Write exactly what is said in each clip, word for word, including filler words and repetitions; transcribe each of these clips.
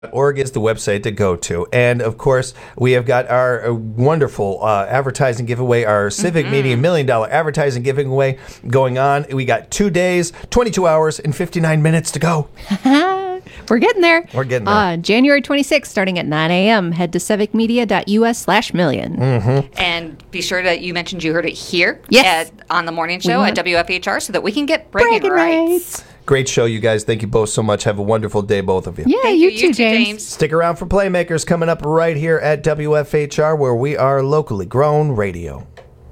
Org is the website to go to. And of course, we have got our uh, wonderful uh, advertising giveaway, our Civic mm-hmm. Media Million Dollar Advertising Giveaway going on. We got two days, twenty-two hours, and fifty-nine minutes to go. We're getting there. We're getting there. Uh, January twenty-sixth, starting at nine a.m. Head to civicmedia.us slash million. Mm-hmm. And be sure that you mentioned you heard it here yes. at, on the morning show at W F H R so that we can get bragging, bragging rights. rights. Great show, you guys. Thank you both so much. Have a wonderful day, both of you. Yeah, Thank you, you, too, you too, James. James. Stick around for Playmakers coming up right here at W F H R, where we are locally grown radio.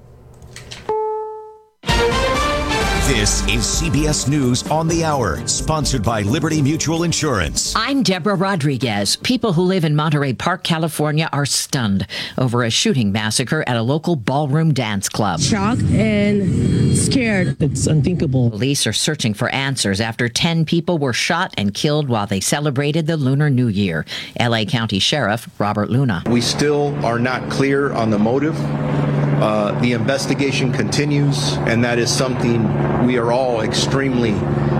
This is C B S News on the Hour, sponsored by Liberty Mutual Insurance. I'm Deborah Rodriguez. People who live in Monterey Park, California are stunned over a shooting massacre at a local ballroom dance club. Shocked and scared. It's unthinkable. Police are searching for answers after ten people were shot and killed while they celebrated the Lunar New Year. L A County Sheriff Robert Luna. We still are not clear on the motive. Uh, the investigation continues, and that is something we are all extremely,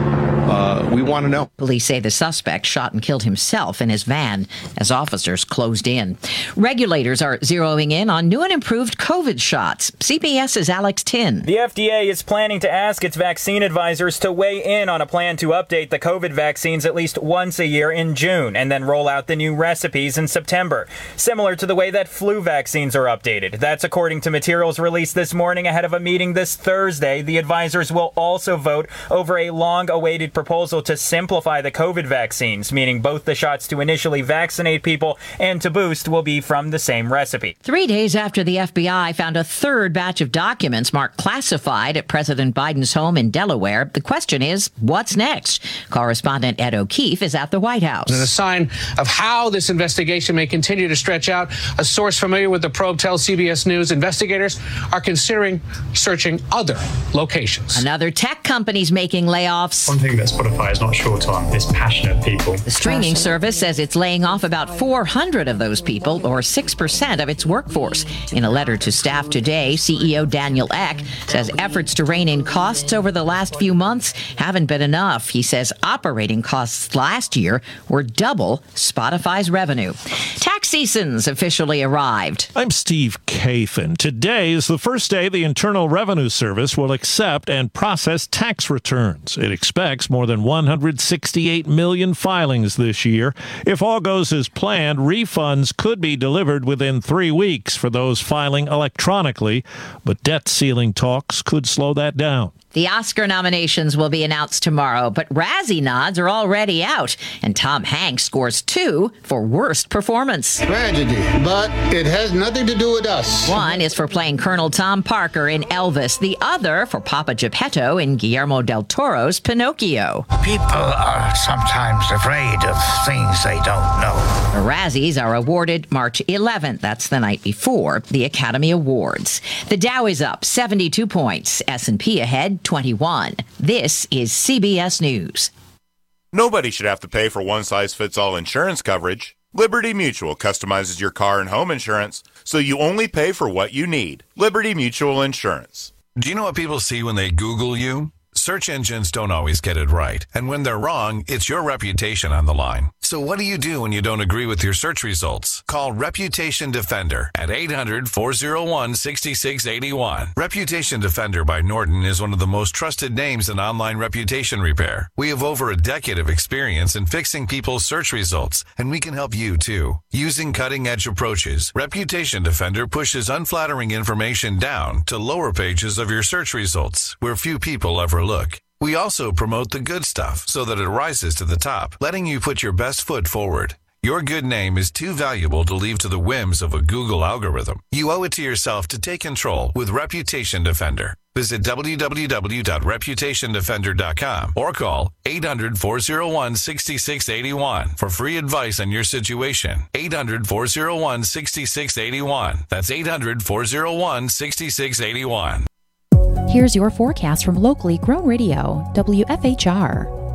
uh, we want to know. Police say the suspect shot and killed himself in his van as officers closed in. Regulators are zeroing in on new and improved COVID shots. CBS's Alex Tin. The F D A is planning to ask its vaccine advisors to weigh in on a plan to update the COVID vaccines at least once a year in June and then roll out the new recipes in September, similar to the way that flu vaccines are updated. That's according to materials released this morning ahead of a meeting this Thursday. The advisors will also vote over a long-awaited proposal to simplify the COVID vaccines, meaning both the shots to initially vaccinate people and to boost will be from the same recipe. Three days after the F B I found a third batch of documents marked classified at President Biden's home in Delaware, the question is, what's next? Correspondent Ed O'Keefe is at the White House. And a sign of how this investigation may continue to stretch out, a source familiar with the probe tells C B S News investigators are considering searching other locations. Another tech company's making layoffs. One thing that Spotify is not short on is passionate people. The streaming service says it's laying off about four hundred of those people, or six percent of its workforce. In a letter to staff today, C E O Daniel Ek says efforts to rein in costs over the last few months haven't been enough. He says operating costs last year were double Spotify's revenue. Tax season's officially arrived. I'm Steve Kathan. Today is the first day the Internal Revenue Service will accept and process tax returns. It expects more than one hundred sixty-eight million filings this year. If all goes as planned, refunds could be delivered within three weeks for those filing electronically, but debt ceiling talks could slow that down. The Oscar nominations will be announced tomorrow, but Razzie nods are already out, and Tom Hanks scores two for worst performance. Tragedy, but it has nothing to do with us. One is for playing Colonel Tom Parker in Elvis, the other for Papa Geppetto in Guillermo del Toro's Pinocchio. People are sometimes afraid of things they don't know. The Razzies are awarded March eleventh. That's the night before the Academy Awards. The Dow is up seventy-two points. S and P ahead twenty-one. This is C B S News. Nobody should have to pay for one-size-fits-all insurance coverage. Liberty Mutual customizes your car and home insurance, so you only pay for what you need. Liberty Mutual Insurance. Do you know what people see when they Google you? Search engines don't always get it right. And when they're wrong, it's your reputation on the line. So what do you do when you don't agree with your search results? Call Reputation Defender at eight hundred, four oh one, six six eight one. Reputation Defender by Norton is one of the most trusted names in online reputation repair. We have over a decade of experience in fixing people's search results, and we can help you too. Using cutting-edge approaches, Reputation Defender pushes unflattering information down to lower pages of your search results, where few people ever look. We also promote the good stuff so that it rises to the top, letting you put your best foot forward. Your good name is too valuable to leave to the whims of a Google algorithm. You owe it to yourself to take control with Reputation Defender. Visit w w w dot reputation defender dot com or call eight hundred, four oh one, six six eight one for free advice on your situation. eight hundred, four oh one, six six eight one. That's eight hundred, four oh one, six six eight one. Here's your forecast from locally grown radio, W F H R.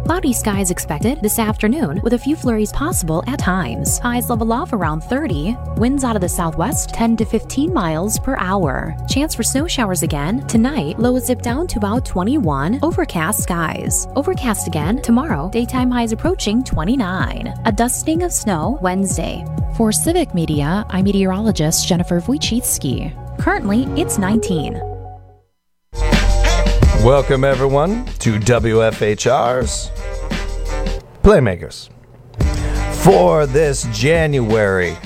Cloudy skies expected this afternoon with a few flurries possible at times. Highs level off around thirty. Winds out of the southwest ten to fifteen miles per hour. Chance for snow showers again tonight. Lows dip down to about twenty-one. Overcast skies. Overcast again tomorrow. Daytime highs approaching twenty-nine. A dusting of snow Wednesday. For Civic Media, I'm meteorologist Jennifer Wojcicki. Currently, it's nineteen. Welcome, everyone, to W F H R's Playmakers. For this January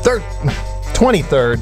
twenty-third,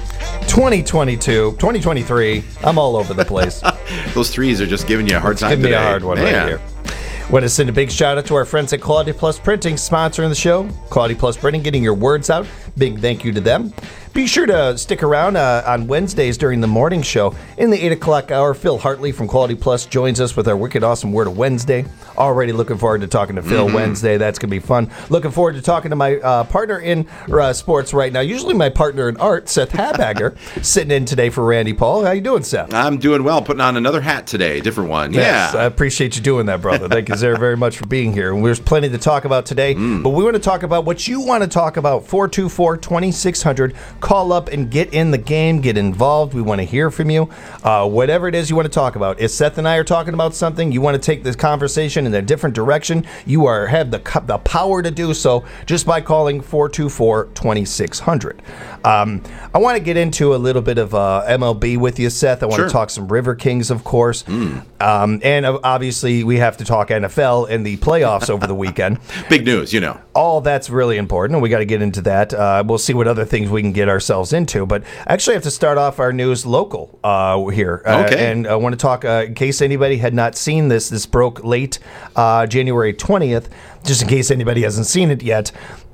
twenty twenty-two, twenty twenty-three, I'm all over the place. Those threes are just giving you a hard time Give me today. a hard one Man. right here. Want to send a big shout out to our friends at Quality Plus Printing, sponsoring the show. Quality Plus Printing, getting your words out. Big thank you to them. Be sure to stick around uh, on Wednesdays during the morning show. In the eight o'clock hour, Phil Hartley from Quality Plus joins us with our wicked awesome Word of Wednesday. Already looking forward to talking to Phil Mm-hmm. Wednesday. That's going to be fun. Looking forward to talking to my uh, partner in uh, sports right now. Usually my partner in art, Seth Habagger, sitting in today for Randy Paul. How you doing, Seth? I'm doing well. Putting on another hat today. Different one. Yes, Yeah. I appreciate you doing that, brother. Thank you very, very much for being here. And there's plenty to talk about today, Mm. but we want to talk about what you want to talk about. four two four, two six zero zero. Call up and get in the game. Get involved. We want to hear from you. Uh, whatever it is you want to talk about. If Seth and I are talking about something, you want to take this conversation in a different direction, you are have the, co- the power to do so just by calling four two four, two six zero zero. Um, I want to get into a little bit of uh, M L B with you, Seth. I want Sure. to talk some River Kings, of course. Mm. Um, and uh, obviously, we have to talk N F L and the playoffs over the weekend. Big news, you know. All that's really important, and we got to get into that. Uh, we'll see what other things we can get ourselves into. But I actually have to start off our news local uh, here. Uh, Okay. And I want to talk, uh, in case anybody had not seen this, this broke late uh, January twentieth, just in case anybody hasn't seen it yet.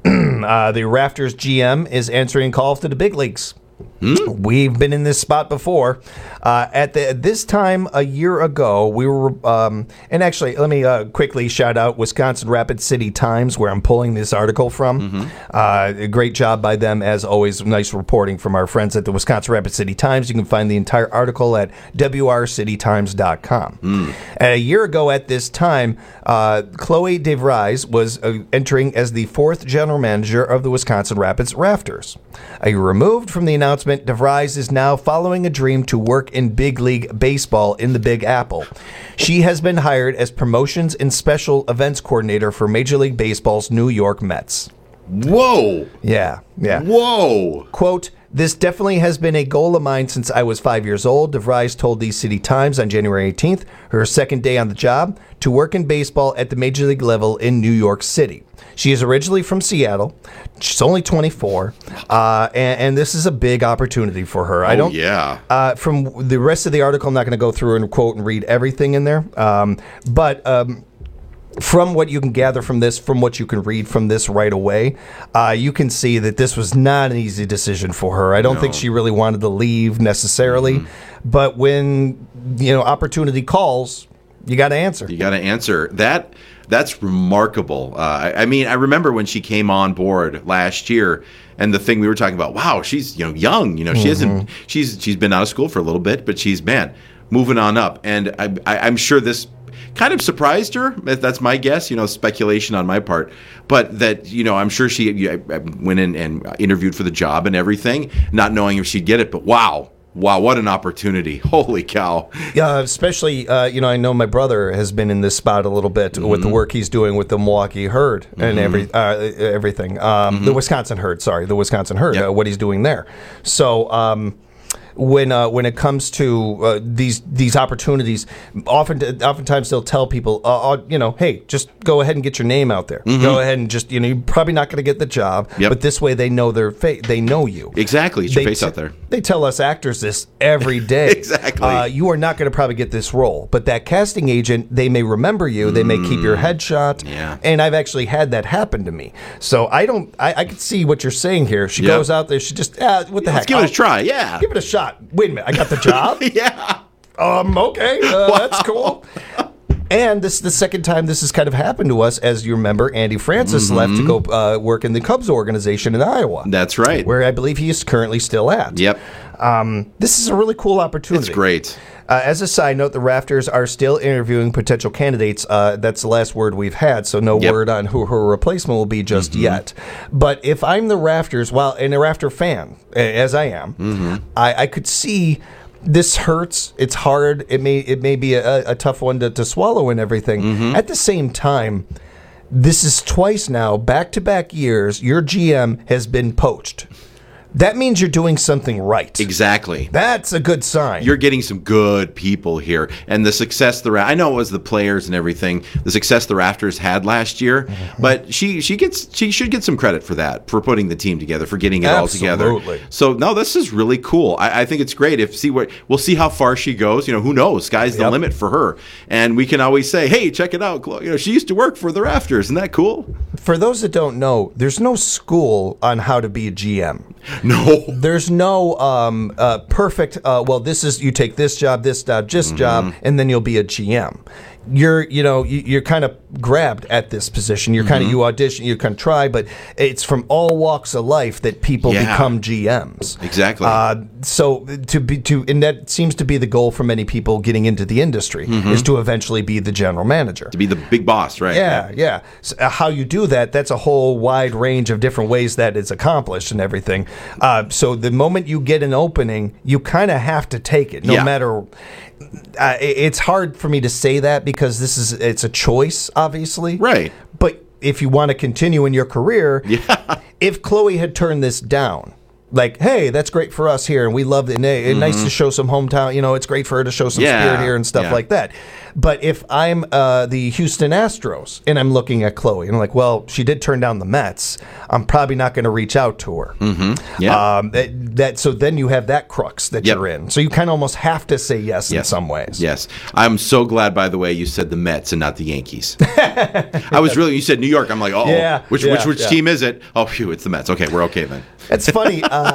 uh, the Raptors G M is answering calls to the big leagues. Hmm? We've been in this spot before. Uh, at the at this time a year ago, we were, um, and actually, let me uh, quickly shout out Wisconsin Rapid City Times, where I'm pulling this article from. Mm-hmm. Uh, a great job by them, as always. Nice reporting from our friends at the Wisconsin Rapid City Times. You can find the entire article at w r city times dot com. Mm. A year ago at this time, uh, Chloe DeVries was uh, entering as the fourth general manager of the Wisconsin Rapids Rafters. A year removed from the announcement, DeVries is now following a dream to work in big league baseball in the Big Apple. She has been hired as promotions and special events coordinator for Major League Baseball's New York Mets. Whoa. Yeah, yeah. Whoa. Quote, "This definitely has been a goal of mine since I was five years old," DeVries told the City Times on January eighteenth, her second day on the job, to work in baseball at the Major League level in New York City. She is originally from Seattle. She's only twenty-four, uh, and, and this is a big opportunity for her. I Oh, don't. yeah. Uh, from the rest of the article, I'm not going to go through and quote and read everything in there, um, but. Um, From what you can gather from this, from what you can read from this right away, uh, you can see that this was not an easy decision for her. I don't No. think she really wanted to leave necessarily, Mm-hmm. but when you know opportunity calls, you got to answer. You got to answer. That that's remarkable. Uh, I, I mean, I remember when she came on board last year, and the thing we were talking about. Wow, she's you know young. You know, she Mm-hmm. hasn't. She's she's been out of school for a little bit, but she's man moving on up. And I, I, I'm sure this kind of surprised her. That's my guess. You know, speculation on my part. But that you know, I'm sure she I, I went in and interviewed for the job and everything, not knowing if she'd get it. But wow. Wow, what an opportunity. Holy cow. Yeah, especially, uh, you know, I know my brother has been in this spot a little bit with the work he's doing with the Milwaukee Herd and Mhm. every uh, everything. Um, The Wisconsin Herd, sorry, the Wisconsin Herd, Yep. uh, what he's doing there. So, um, when uh, when it comes to uh, these these opportunities, often oftentimes they'll tell people, uh, uh, you know, hey, just go ahead and get your name out there. Mhm. Go ahead and just, you know, you're probably not going to get the job, Yep. but this way they know their fa- they know you. Exactly. It's your They face t- out there. They tell us actors this every day. Exactly. Uh, you are not going to probably get this role, but that casting agent, they may remember you. They may keep your headshot. Mm. Yeah. And I've actually had that happen to me. So I don't. I, I can see what you're saying here. She Yep. goes out there. She just ah, what the Let's heck? give it a I'll- try. Yeah. Give it a shot. Wait a minute. I got the job. yeah. Um. Okay. Uh, That's cool. And this is the second time this has kind of happened to us. As you remember, Andy Francis left to go uh, work in the Cubs organization in Iowa. That's right. Where I believe he is currently still at. Yep. Um, this is a really cool opportunity. It's great. Uh, as a side note, the Rafters are still interviewing potential candidates. Uh, that's the last word we've had, so no Yep. word on who her replacement will be just Mhm. yet. But if I'm the Rafters, well, and a Rafter fan, a- as I am, Mm-hmm. I, I could see this hurts. It's hard. It may it may be a, a tough one to, to swallow and everything. Mm-hmm. At the same time, this is twice now, back-to-back years, your G M has been poached. That means you're doing something right. Exactly. That's a good sign. You're getting some good people here, and the success the Ra- I know it was the players and everything. The success the Rafters had last year, Mm-hmm. but she she gets she should get some credit for that, for putting the team together, for getting it all together. Absolutely. So no, this is really cool. I, I think it's great. If see what we'll see how far she goes. You know, who knows? Sky's the Yep. limit for her, and we can always say, hey, check it out. Chloe. You know, she used to work for the Rafters. Isn't that cool? For those that don't know, there's no school on how to be a G M. No. There's no um, uh, perfect, uh, well, this is, you take this job, this job, this job, and then you'll be a G M. You're, you know, you, you're kind of grabbed at this position. You're kind of, you audition, you kind of try, but it's from all walks of life that people Yeah. become G Ms. Exactly. Uh, so to be, to, and that seems to be the goal for many people getting into the industry, Mhm. is to eventually be the general manager. To be the big boss, right? Yeah, yeah. So, uh, how you do that, that's a whole wide range of different ways that is accomplished and everything. Uh, so the moment you get an opening, you kind of have to take it, no Yeah. matter. Uh, it- it's hard for me to say that because this is it's a choice, obviously. Right. But if you want to continue in your career, yeah. if Chloe had turned this down, like, hey, that's great for us here, and we love it. And it's nice Mhm. to show some hometown. You know, it's great for her to show some Yeah, spirit here and stuff yeah. like that. But if I'm uh, the Houston Astros and I'm looking at Chloe and I'm like, well, she did turn down the Mets, I'm probably not going to reach out to her. Mm-hmm. Yeah. Um, that, that so then you have that crux that Yep. you're in. So you kind of almost have to say yes, in Yes. some ways. Yes. I'm so glad, by the way, you said the Mets and not the Yankees. I was really, you said New York. I'm like, oh, Yeah, which, yeah, which, which yeah. team is it? Oh, phew, it's the Mets. Okay, we're okay then. It's funny. Uh,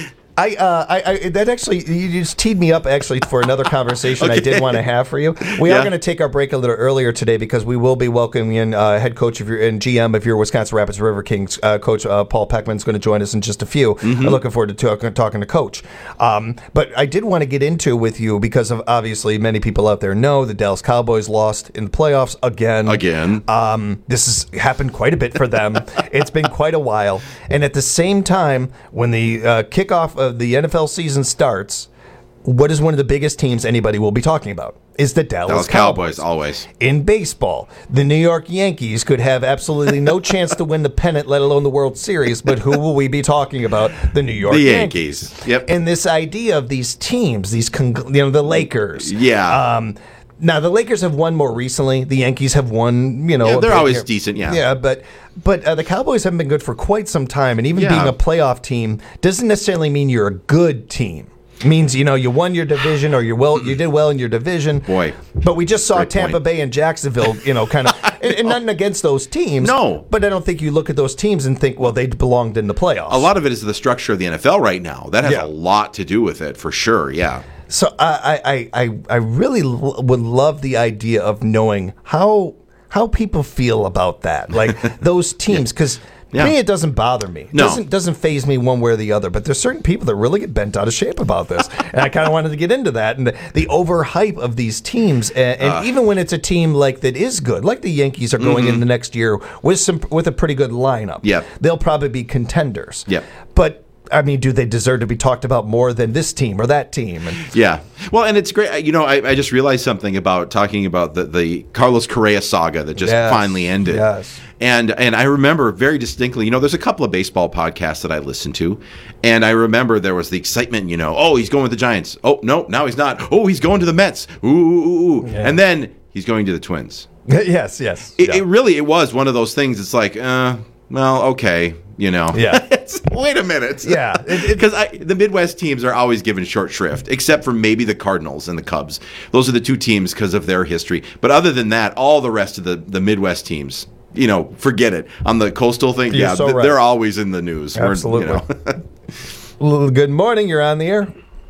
I, uh, I, I, that actually, you just teed me up actually for another conversation I Okay. did want to have for you. We Yeah. are going to take our break a little earlier today because we will be welcoming in uh, head coach of your and G M of your Wisconsin Rapids River Kings, uh, Coach uh, Paul Peckman is going to join us in just a few. Mhm. I'm looking forward to talk, talking to Coach. Um, but I did want to get into with you because of obviously many people out there know the Dallas Cowboys lost in the playoffs again. Again. Um, this has happened quite a bit for them. It's been quite a while. And at the same time, when the uh, kickoff of the N F L season starts, what is one of the biggest teams anybody will be talking about? Is the Dallas, Dallas Cowboys. Cowboys, always. In baseball, the New York Yankees could have absolutely no chance to win the pennant, let alone the World Series. But who will we be talking about? The New York The Yankees. Yankees. Yep. And this idea of these teams, these con- you know, the Lakers. Yeah. Um, now the Lakers have won more recently. The Yankees have won. You know, Yeah, a they're bit always here. decent, yeah. Yeah, but but uh, the Cowboys haven't been good for quite some time, and even Yeah. being a playoff team doesn't necessarily mean you're a good team. It means you know you won your division or you well you did well in your division. Boy. But we just saw Great Tampa point. Bay and Jacksonville, you know, kind of, and, and nothing against those teams. No. But I don't think you look at those teams and think, well, they belonged in the playoffs. A lot of it is the structure of the N F L right now. That has Yeah. a lot to do with it, for sure. Yeah. So I, I, I, I really l- would love the idea of knowing how how people feel about that, like those teams, because Yeah. me it doesn't bother me. No. doesn't doesn't phase me one way or the other. But there's certain people that really get bent out of shape about this, and I kind of wanted to get into that and the, the overhype of these teams, and, and Uh. even when it's a team like that is good, like the Yankees are going Mhm. in the next year with some with a pretty good lineup. Yep. They'll probably be contenders. Yep. But I mean, do they deserve to be talked about more than this team or that team? And, Yeah. Well, and it's great. You know, I, I just realized something about talking about the, the Carlos Correa saga that just Yes. finally ended. Yes. And and I remember very distinctly, you know, there's a couple of baseball podcasts that I listen to, and I remember there was the excitement, you know, oh, he's going with the Giants. Oh, no, now he's not. Oh, he's going to the Mets. Ooh, ooh, ooh, ooh. Yeah. And then he's going to the Twins. yes, yes. It, yeah. it really, it was one of those things. It's like, uh, well, okay, you know. Yeah. It's- wait a minute. Yeah. Because the Midwest teams are always given short shrift, except for maybe the Cardinals and the Cubs. Those are the two teams because of their history. But other than that, all the rest of the, the Midwest teams, you know, forget it. On the coastal thing, You're yeah, so th- right. they're always in the news. We're- Absolutely. You know. Well, good morning. You're on the air.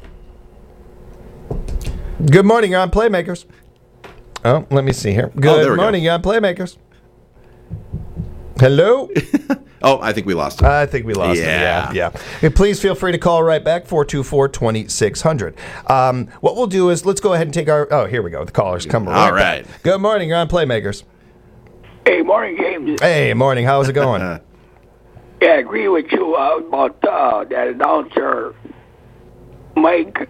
Good morning. You're on Playmakers. Oh, let me see here. Good there we go. morning. You're on Playmakers. Hello? Oh, I think we lost him. I think we lost Yeah. him. Yeah, yeah. Hey, please feel free to call right back, four two four, two six zero zero. Um, what we'll do is let's go ahead and take our... Oh, here we go. The callers come right All right. back. Good morning. You're on Playmakers. Hey, morning, James. Hey, morning. How's it going? Yeah, I agree with you uh, about uh, that announcer, Mike.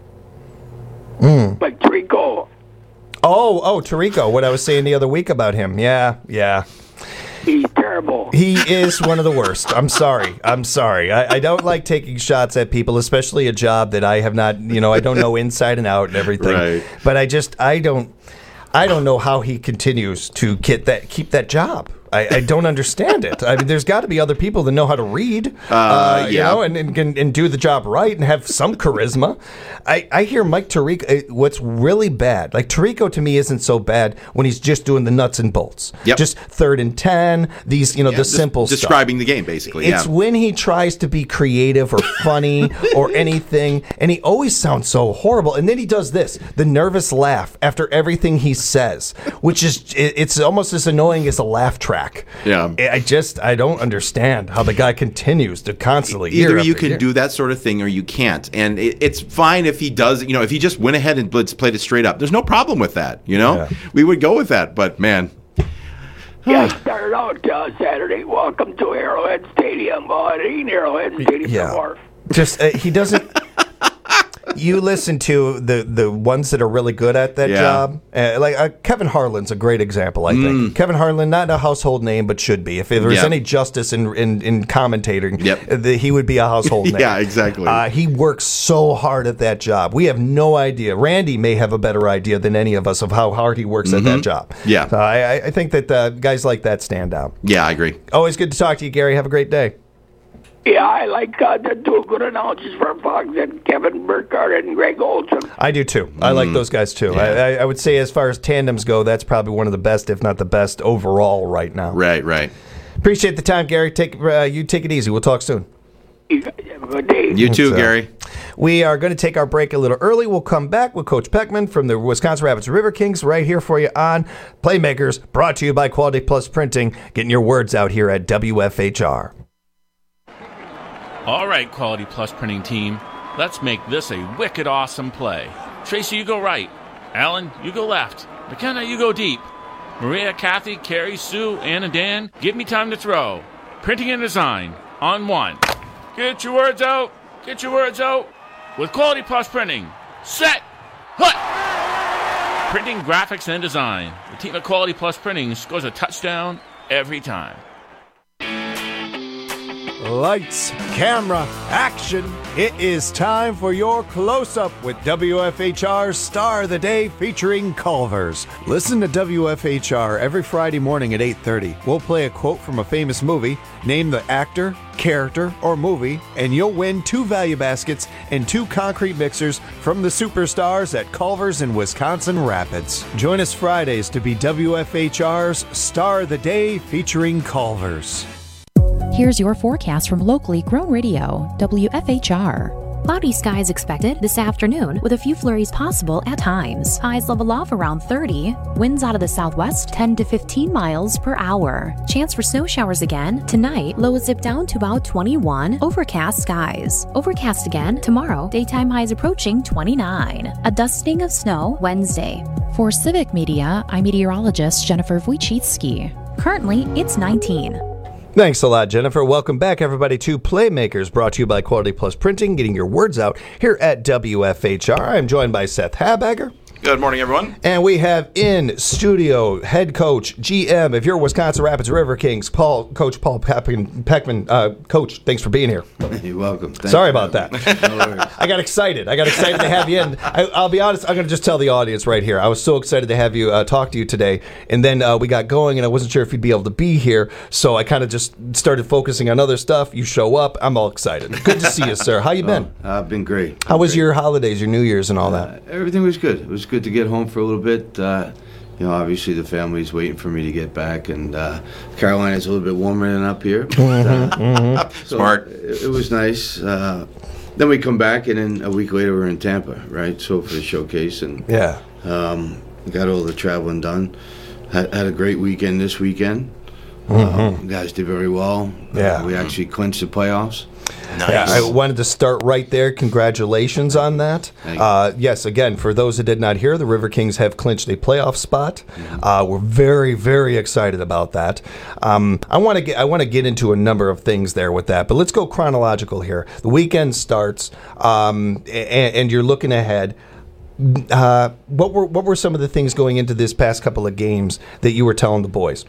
Mm. Mike Tirico. Oh, oh, Tirico. What I was saying the other week about him. Yeah, yeah. He's terrible. He is one of the worst. I'm sorry. I'm sorry. I, I don't like taking shots at people, especially a job that I have not, you know, I don't know inside and out and everything. Right. But I just, I don't, I don't know how he continues to get that, keep that job. I, I don't understand it. I mean, there's got to be other people that know how to read, uh, Uh, you yeah. know, and, and, and and do the job right and have some charisma. I, I hear Mike Tirico, uh, what's really bad, like Tirico to me isn't so bad when he's just doing the nuts and bolts. Yep. Just third and ten, these, you know, Yeah, the des- simple stuff. describing the game, basically. It's yeah. when he tries to be creative or funny or anything, and he always sounds so horrible. And then he does this, the nervous laugh after everything he says, which is, it- it's almost as annoying as a laugh track. Yeah. I just, I don't understand how the guy continues to constantly. Either year you after can year. do that sort of thing or you can't. And it, it's fine if he does, you know, if he just went ahead and blitz, played it straight up. There's no problem with that, you know? Yeah. We would go with that, but man. Yeah, I started out uh, Saturday. Welcome to Arrowhead Stadium. Well, it ain't Arrowhead Stadium Yeah. anymore. Just, uh, he doesn't. You listen to the, the ones that are really good at that Yeah. job. Uh, like uh, Kevin Harlan's a great example, I think. Kevin Harlan, not a household name, but should be. If there was Yeah. any justice in in, in commentating, Yep. uh, the, he would be a household name. Yeah, exactly. Uh, he works so hard at that job. We have no idea. Randy may have a better idea than any of us of how hard he works at that job. Yeah. So I, I- I think that uh, guys like that stand out. Yeah, I agree. Always good to talk to you, Gary. Have a great day. Yeah, I like uh, the two good announcers for Fox, and Kevin Burkhardt and Greg Olson. I do too. I like those guys too. I, I, I would say, as far as tandems go, that's probably one of the best, if not the best, overall right now. Right, right. Appreciate the time, Gary. Take uh, you take it easy. We'll talk soon. You guys have a good day. You too, So, Gary. We are going to take our break a little early. We'll come back with Coach Peckman from the Wisconsin Rapids River Kings right here for you on Playmakers, brought to you by Quality Plus Printing, getting your words out here at W F H R. All right, Quality Plus Printing team, let's make this a wicked awesome play. Tracy, you go right. Alan, you go left. McKenna, you go deep. Maria, Kathy, Carrie, Sue, Ann, and Dan, give me time to throw. Printing and design, on one. Get your words out. Get your words out. With Quality Plus Printing. Set. Hut. Printing, graphics, and design. The team at Quality Plus Printing scores a touchdown every time. Lights, camera, action. It is time for your close-up with W F H R's Star of the Day featuring Culver's. Listen to W F H R every Friday morning at eight thirty. We'll play a quote from a famous movie, name the actor, character, or movie, and you'll win two value baskets and two concrete mixers from the superstars at Culver's in Wisconsin Rapids. Join us Fridays to be W F H R's Star of the Day featuring Culver's. Here's your forecast from locally grown radio, W F H R. Cloudy skies expected this afternoon with a few flurries possible at times. Highs level off around thirty. Winds out of the southwest ten to fifteen miles per hour. Chance for snow showers again. Tonight, lows dip down to about twenty-one. Overcast skies. Overcast again tomorrow. Daytime highs approaching twenty-nine. A dusting of snow Wednesday. For Civic Media, I'm meteorologist Jennifer Wojcicki. Currently, it's nineteen. Thanks a lot, Jennifer. Welcome back, everybody, to Playmakers, brought to you by Quality Plus Printing, getting your words out here at W F H R. I'm joined by Seth Habegger. Good morning, everyone. And we have in studio head coach, G M, if you're Wisconsin Rapids River Kings, Paul, Coach Paul Peckman. Peckman uh, Coach, thanks for being here. You're welcome. Thanks. Sorry about that. No worries. I got excited. I got excited to have you in. I, I'll be honest, I'm going to just tell the audience right here. I was so excited to have you uh, talk to you today. And then uh, we got going, and I wasn't sure if you'd be able to be here. So I kind of just started focusing on other stuff. You show up. I'm all excited. Good to see you, sir. How you been? Oh, I've been great. How was your holidays, your New Year's, and all that? Uh, everything was good. It was good to get home for a little bit. Uh, you know, obviously the family's waiting for me to get back, and uh, Carolina's a little bit warmer than up here. Mm-hmm, uh, mm-hmm. so Smart. It, it was nice. Uh, then we come back, and then a week later we're in Tampa, right? So for the showcase, and yeah, um, got all the traveling done. Had, had a great weekend this weekend. Mm-hmm. Uh, guys did very well. Yeah. Uh, we actually clinched the playoffs. Nice. Yeah, I wanted to start right there. Congratulations on that. Uh, yes, again, for those that did not hear, the River Kings have clinched a playoff spot. Mm-hmm. Uh, we're very, very excited about that. Um, I want to get I want to get into a number of things there with that, but let's go chronological here. The weekend starts, um, and, and you're looking ahead. Uh, what were what were some of the things going into this past couple of games that you were telling the boys?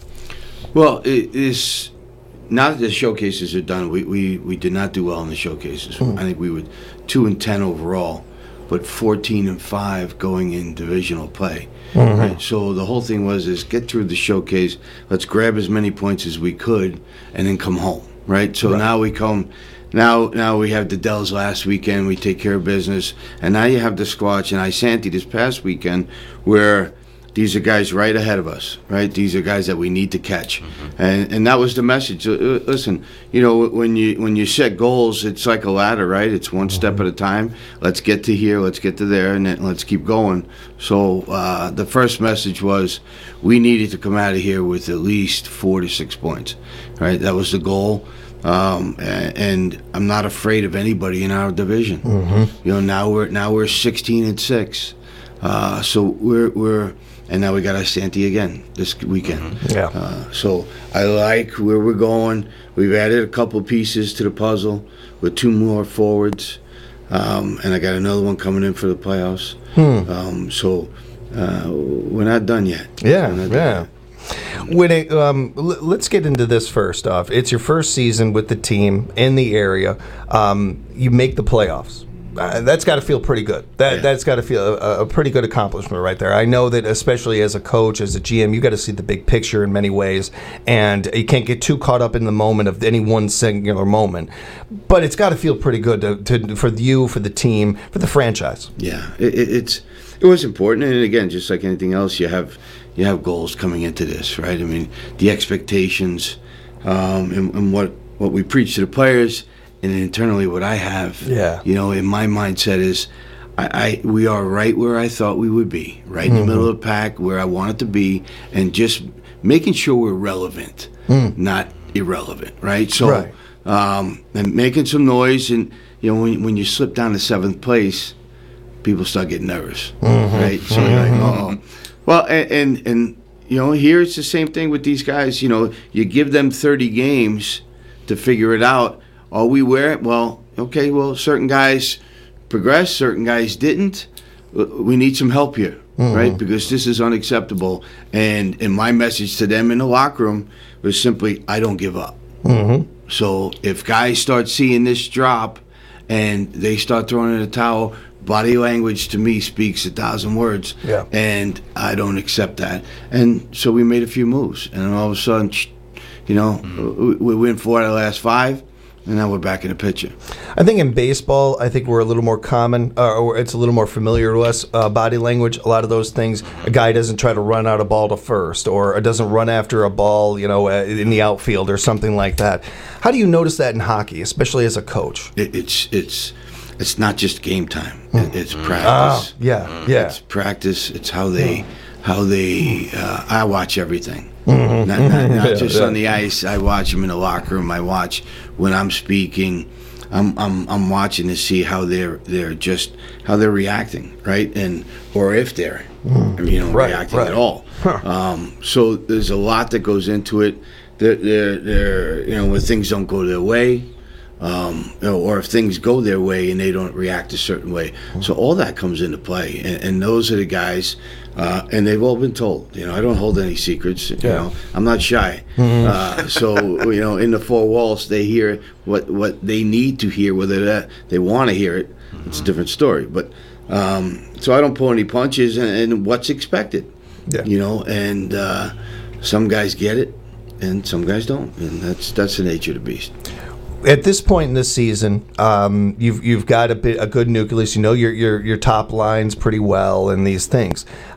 Well, it is. Now that the showcases are done, we, we, we did not do well in the showcases. Mm. I think we were two and ten overall, but fourteen and five going in divisional play. Mm-hmm. Right? So the whole thing was is get through the showcase. Let's grab as many points as we could, and then come home. Right. So right. now we come. Now now we have the Dells last weekend. We take care of business, and now you have the Squatch and Isanti this past weekend, where. These are guys right ahead of us, right? These are guys that we need to catch, mm-hmm. and and that was the message. Uh, listen, you know, when you when you set goals, it's like a ladder, right? It's one mm-hmm. step at a time. Let's get to here, let's get to there, and then let's keep going. So uh, the first message was we needed to come out of here with at least four to six points, right? That was the goal. Um, and I'm not afraid of anybody in our division. Mm-hmm. You know, now we're now we're sixteen and six, uh, so we're we're. And now we got Isanti again this weekend. Mm-hmm. Yeah. Uh, so I like where we're going. We've added a couple pieces to the puzzle with two more forwards, um, and I got another one coming in for the playoffs. Hmm. Um, so uh, we're not done yet. Yeah. Not yeah. When it, um, l- let's get into this first off. It's your first season with the team in the area. Um, you make the playoffs. Uh, that's got to feel pretty good. That yeah. that's got to feel a, a pretty good accomplishment right there. I know that, especially as a coach, as a G M, you got to see the big picture in many ways, and you can't get too caught up in the moment of any one singular moment. But it's got to feel pretty good to, to for you, for the team, for the franchise. Yeah, it, it's it was important, and again, just like anything else, you have you have goals coming into this, right? I mean, the expectations um, and, and what what we preach to the players. And internally, what I have, yeah. you know, in my mindset is, I, I we are right where I thought we would be, right in mm-hmm. the middle of the pack, where I wanted to be, and just making sure we're relevant, mm. not irrelevant, right? So, right. Um, and making some noise, and you know, when when you slip down to seventh place, people start getting nervous, mm-hmm. right? So mm-hmm. you're like, oh, well, and, and and you know, here it's the same thing with these guys. You know, you give them thirty games to figure it out. Are we where? Well, okay, well, certain guys progressed, certain guys didn't. We need some help here, mm-hmm. right? Because this is unacceptable. And, and my message to them in the locker room was simply, I don't give up. Mm-hmm. So if guys start seeing this drop and they start throwing in the towel, body language to me speaks a thousand words. Yeah. And I don't accept that. And so we made a few moves. And all of a sudden, you know, mm-hmm. we, we win four out of the last five. And now we're back in the picture. I think in baseball, I think we're a little more common, uh, or it's a little more familiar to us, uh, body language. A lot of those things, a guy doesn't try to run out a ball to first, or doesn't run after a ball, you know, uh, in the outfield or something like that. How do you notice that in hockey, especially as a coach? It, it's it's it's not just game time. Mm. It, it's practice. Oh, yeah, yeah. It's practice. It's how they mm. how they. Uh, I watch everything. Mm-hmm. Not, not, not yeah, just yeah. on the ice. I watch them in the locker room. I watch when I'm speaking. I'm I'm I'm watching to see how they're they're just how they're reacting, right? And or if they're mm. you know right, reacting right. at all. Huh. Um, so there's a lot that goes into it. They're, they're, they're you know when things don't go their way. Um, you know, or if things go their way and they don't react a certain way. So all that comes into play. And, and those are the guys, uh, and they've all been told. You know, I don't hold any secrets. You yeah. know, I'm not shy. Mm-hmm. Uh, so, you know, in the four walls, they hear what, what they need to hear. Whether that they want to hear it, mm-hmm. it's a different story. But um, so I don't pull any punches, and, and what's expected. Yeah. You know, and uh, some guys get it, and some guys don't. And that's that's the nature of the beast. At this point in this season, um, you've you've got a bit a good nucleus. You know your your your top lines pretty well and these things.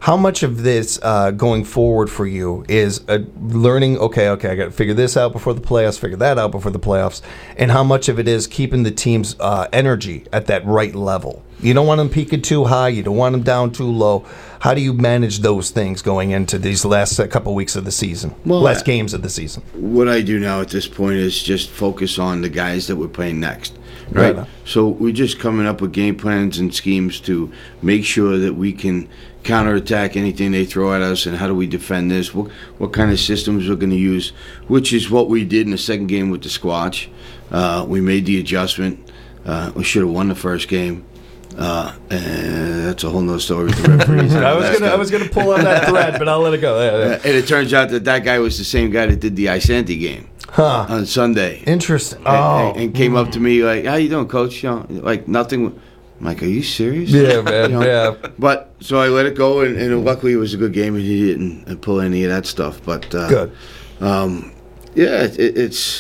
how much of this uh, going forward for you is uh, learning, okay, okay, I got to figure this out before the playoffs, figure that out before the playoffs, and how much of it is keeping the team's uh, energy at that right level? You don't want them peaking too high. You don't want them down too low. How do you manage those things going into these last uh, couple weeks of the season, Well, last I- games of the season? What I do now at this point is just focus on the guys that we're playing next, right? Right. So we're just coming up with game plans and schemes to make sure that we can counterattack anything they throw at us, and how do we defend this? What what kind of systems we're going to use? Which is what we did in the second game with the Squatch. Uh, we made the adjustment. Uh, we should have won the first game. Uh, and that's a whole nother story with the referees. I was gonna, I was gonna pull on that thread, but I'll let it go. Yeah, yeah. Uh, and it turns out that that guy was the same guy that did the Isanti game Huh. on Sunday. Interesting. And, Oh. and, and came up to me like, "How you doing, Coach?" You know, like nothing. I'm like, "Are you serious?" Yeah, man, You know? yeah. But so I let it go, and, and luckily it was a good game, and he didn't uh, pull any of that stuff. But uh, Good. Um, yeah, it, it, it's.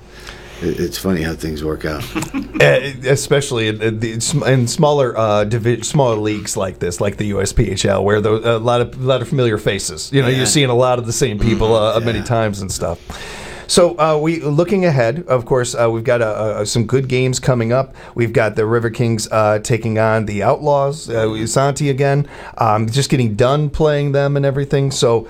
It's funny how things work out. Uh, especially in, in, the, in smaller uh, divi- smaller leagues like this, like the U S P H L, where there a lot of a lot of familiar faces. You know, Yeah. you're seeing a lot of the same people uh, many times and stuff. So uh, we looking ahead. Of course, uh, we've got uh, uh, some good games coming up. We've got the River Kings uh, taking on the Outlaws, uh, Santi again. Um, just getting done playing them and everything. So.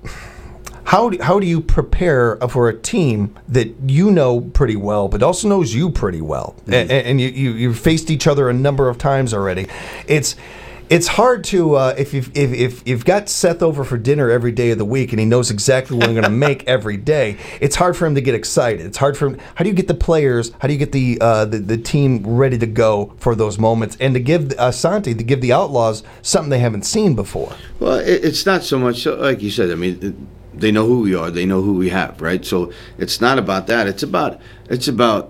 How do, how do you prepare for a team that you know pretty well, but also knows you pretty well, Mm-hmm. and, and you, you you've faced each other a number of times already? It's it's hard to uh, if you've if, if you've got Seth over for dinner every day of the week, and he knows exactly what I'm going to make every day. It's hard for him to get excited. It's hard for him. How do you get the players? How do you get the uh, the, the team ready to go for those moments, and to give uh, Santi to give the Outlaws something they haven't seen before? Well, it, it's not so much so, like you said. I mean. It, They know who we are. They know who we have, right? So it's not about that. It's about it's about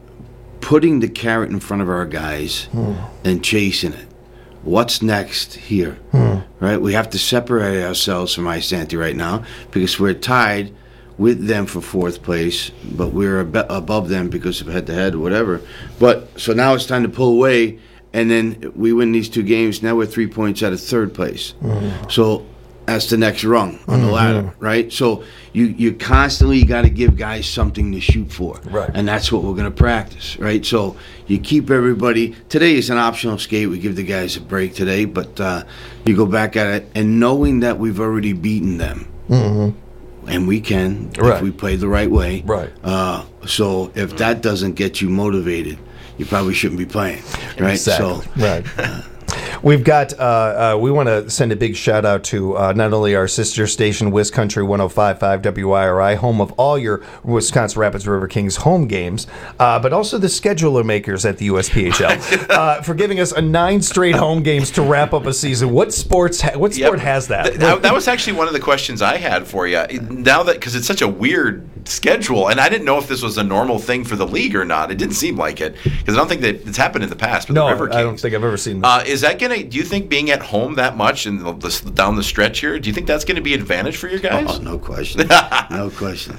putting the carrot in front of our guys Hmm. and chasing it. What's next here, Hmm. right? We have to separate ourselves from Isanti right now because we're tied with them for fourth place, but we're ab- above them because of head-to-head or whatever. But so now it's time to pull away, and then we win these two games. Now we're three points out of third place. So that's the next rung on the ladder, right? So you you constantly got to give guys something to shoot for, right? And that's what we're going to practice, right? So you keep everybody. Today is an optional skate. We give the guys a break today, but uh, you go back at it and knowing that we've already beaten them, Mm-hmm. and we can Right. if we play the right way, right? Uh, so if that doesn't get you motivated, you probably shouldn't be playing, right? Exactly. So right. We've got, uh, uh, we want to send a big shout out to uh, not only our sister station, Wiz Country one oh five point five W I R I, home of all your Wisconsin Rapids River Kings home games, uh, but also the scheduler makers at the U S P H L uh, for giving us a nine straight home games to wrap up a season. What sports? Ha- what sport Yep. has that? Th- that? That was actually one of the questions I had for you. Now that because it's such a weird schedule, and I didn't know if this was a normal thing for the league or not. It didn't seem like it because I don't think that it's happened in the past. But no, the River Kings, I don't think I've ever seen this. Uh, is that gonna? Do you think being at home that much and the, the, down the stretch here? Do you think that's going to be an advantage for your guys? Oh, no question, no question.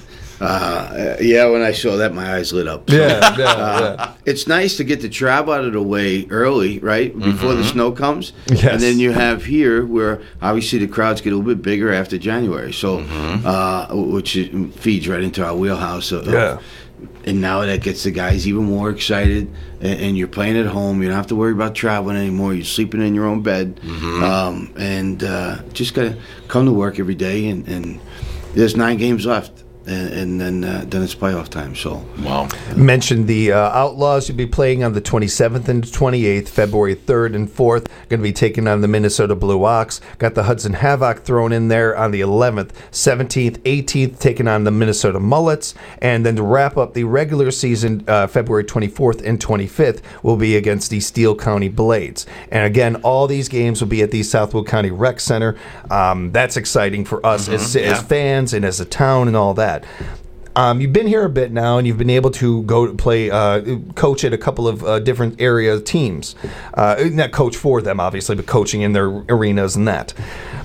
Uh, yeah, when I saw that, my eyes lit up. So, Yeah, yeah, uh, yeah. It's nice to get the travel out of the way early, right, before the Mhm. snow comes. Yes. And then you have here where obviously the crowds get a little bit bigger after January, so uh, which is, feeds right into our wheelhouse. Of, Yeah. And now that gets the guys even more excited, and, and you're playing at home. You don't have to worry about traveling anymore. You're sleeping in your own bed, um, and uh, just gotta come to work every day. And, and there's nine games left, and, and then uh, then it's playoff time. So wow. Mentioned the uh, Outlaws. You'll be playing on the twenty-seventh and twenty-eighth, February third and fourth. Going to be taking on the Minnesota Blue Ox. Got the Hudson Havoc thrown in there on the eleventh, seventeenth, eighteenth, taking on the Minnesota Mullets. And then to wrap up the regular season, uh, February twenty-fourth and twenty-fifth will be against the Steele County Blades. And again, all these games will be at the Southwood County Rec Center. Um, that's exciting for us as, yeah. as fans and as a town and all that. Um, you've been here a bit now, and you've been able to go to play, uh, coach at a couple of uh, different area teams. Uh, not coach for them, obviously, but coaching in their arenas and that.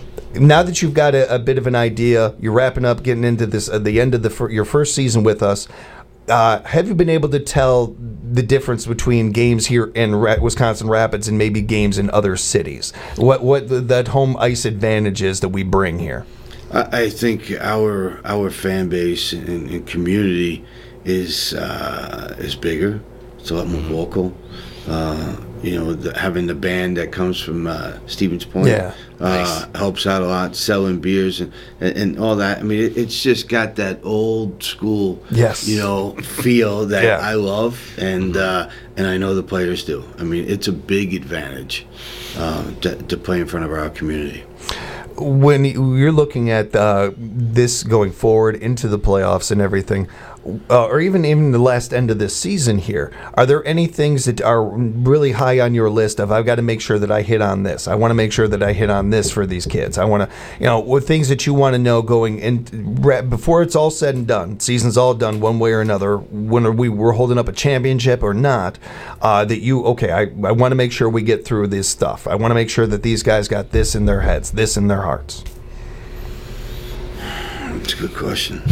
Now that you've got a, a bit of an idea, you're wrapping up, getting into this at the end of the fir- your first season with us. Uh, have you been able to tell the difference between games here in Ra- Wisconsin Rapids and maybe games in other cities? What what the, that home ice advantage is that we bring here? I, I think our our fan base and, and community is uh, is bigger. It's a lot more vocal. Uh, you know, the, having the band that comes from uh, Stevens Point Yeah. uh, Nice. helps out a lot. Selling beers and, and, and all that. I mean, it, it's just got that old school, Yes. you know, feel that Yeah. I love, and uh, and I know the players do. I mean, it's a big advantage uh, to, to play in front of our community. When you're looking at uh, this going forward into the playoffs and everything, uh, or even even the last end of this season here, are there any things that are really high on your list of I've got to make sure that I hit on this? I want to make sure that I hit on this for these kids. I want to, you know, what things that you want to know going in before it's all said and done, season's all done one way or another, when we were holding up a championship or not, uh, that you, okay, I, I want to make sure we get through this stuff. I want to make sure that these guys got this in their heads, this in their hearts. That's a good question.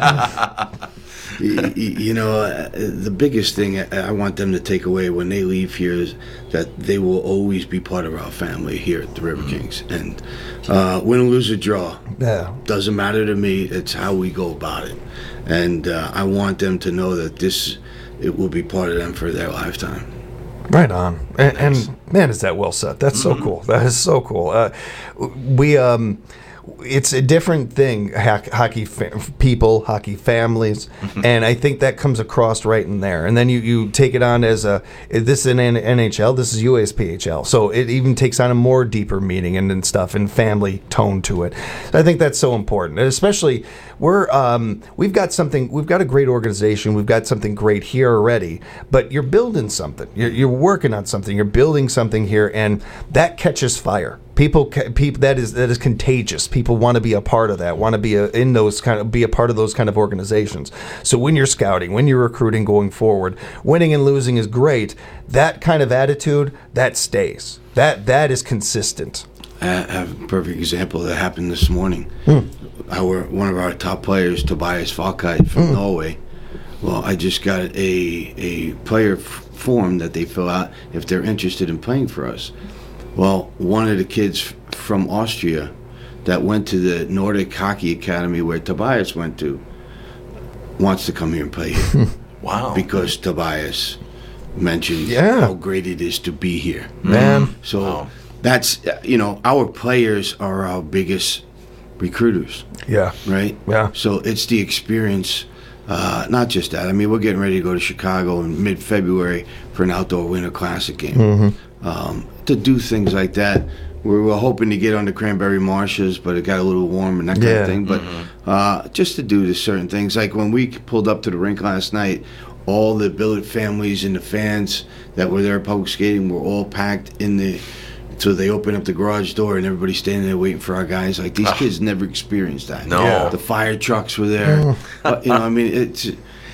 you, you know, uh, the biggest thing I I want them to take away when they leave here is that they will always be part of our family here at the River Kings. And uh, win, lose, or draw, yeah, doesn't matter to me. It's how we go about it. And uh, I want them to know that this, it will be part of them for their lifetime. Right on, and, and man, is that well said? That's so cool. That is so cool. Uh, we um, it's a different thing. Ho- hockey fa- people, hockey families, and I think that comes across right in there. And then you, you take it on as a this is an N H L, this is U S P H L, so it even takes on a more deeper meaning and, and stuff and family tone to it. I think that's so important, and especially we're um, we've got something. We've got a great organization. We've got something great here already. But you're building something. You're, you're working on something. You're building something here, and that catches fire. People, people, that is that is contagious. People want to be a part of that. Want to be a, in those kind of be a part of those kind of organizations. So when you're scouting, when you're recruiting, going forward, winning and losing is great. That kind of attitude that stays. That that is consistent. I have a perfect example that happened this morning. Hmm. Our one of our top players, Tobias Falkite from Hmm. Norway. Well, I just got a a player f- form that they fill out if they're interested in playing for us. Well, one of the kids f- from Austria that went to the Nordic Hockey Academy where Tobias went to wants to come here and play here. Wow. Because Tobias mentioned Yeah. how great it is to be here. Man. So that's, uh, you know, our players are our biggest recruiters. Yeah. Right? Yeah. So it's the experience, uh, not just that. I mean, we're getting ready to go to Chicago in mid-February for an outdoor winter classic game. Mhm. Um, to do things like that, we were hoping to get on the Cranberry Marshes, but it got a little warm and that kind Yeah. of thing. But uh, just to do the certain things, like when we pulled up to the rink last night, all the billet families and the fans that were there at public skating were all packed in the. So they opened up the garage door and everybody's standing there waiting for our guys. Like these kids never experienced that. No. Yeah. The fire trucks were there. But, you know, I mean, it's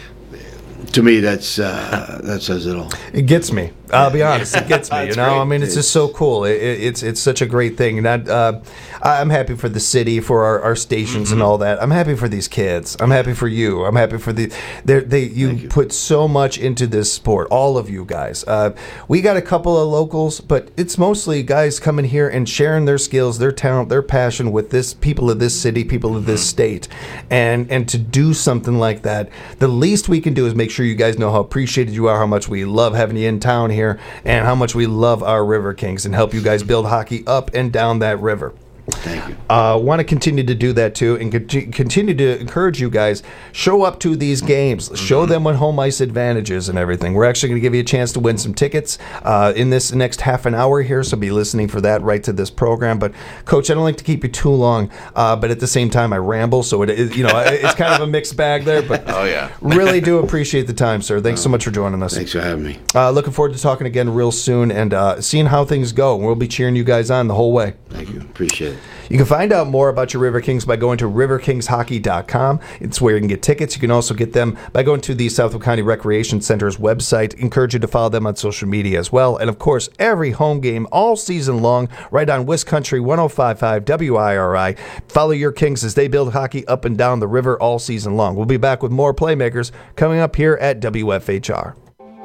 to me that's uh, that says it all. It gets me. I'll be honest. It gets me. You That's know, great. I mean, it's just so cool. It, it, it's it's such a great thing. And I, uh, I'm happy for the city, for our, our stations, and all that. I'm happy for these kids. I'm happy for you. I'm happy for the. They they you, you put so much into this sport. All of you guys. Uh, we got a couple of locals, but it's mostly guys coming here and sharing their skills, their talent, their passion with this people of this city, people of this state, and and to do something like that, the least we can do is make sure you guys know how appreciated you are, how much we love having you in town here, and how much we love our River Kings and help you guys build hockey up and down that river. Thank you. Uh, want to continue to do that too, and conti- continue to encourage you guys. Show up to these games. Show them what home ice advantage is and everything. We're actually going to give you a chance to win some tickets uh, in this next half an hour here, so be listening for that right to this program. But Coach, I don't like to keep you too long, uh, but at the same time, I ramble, so it is, you know, it's kind of a mixed bag there. But oh yeah, really do appreciate the time, sir. Thanks so much for joining us. Thanks for having me. Uh, looking forward to talking again real soon and uh, seeing how things go. We'll be cheering you guys on the whole way. Thank you. Appreciate it. You can find out more about your River Kings by going to river kings hockey dot com. It's where you can get tickets. You can also get them by going to the Southwood County Recreation Center's website. Encourage you to follow them on social media as well. And, of course, every home game all season long right on West Country one oh five point five W I R I. Follow your Kings as they build hockey up and down the river all season long. We'll be back with more Playmakers coming up here at W F H R.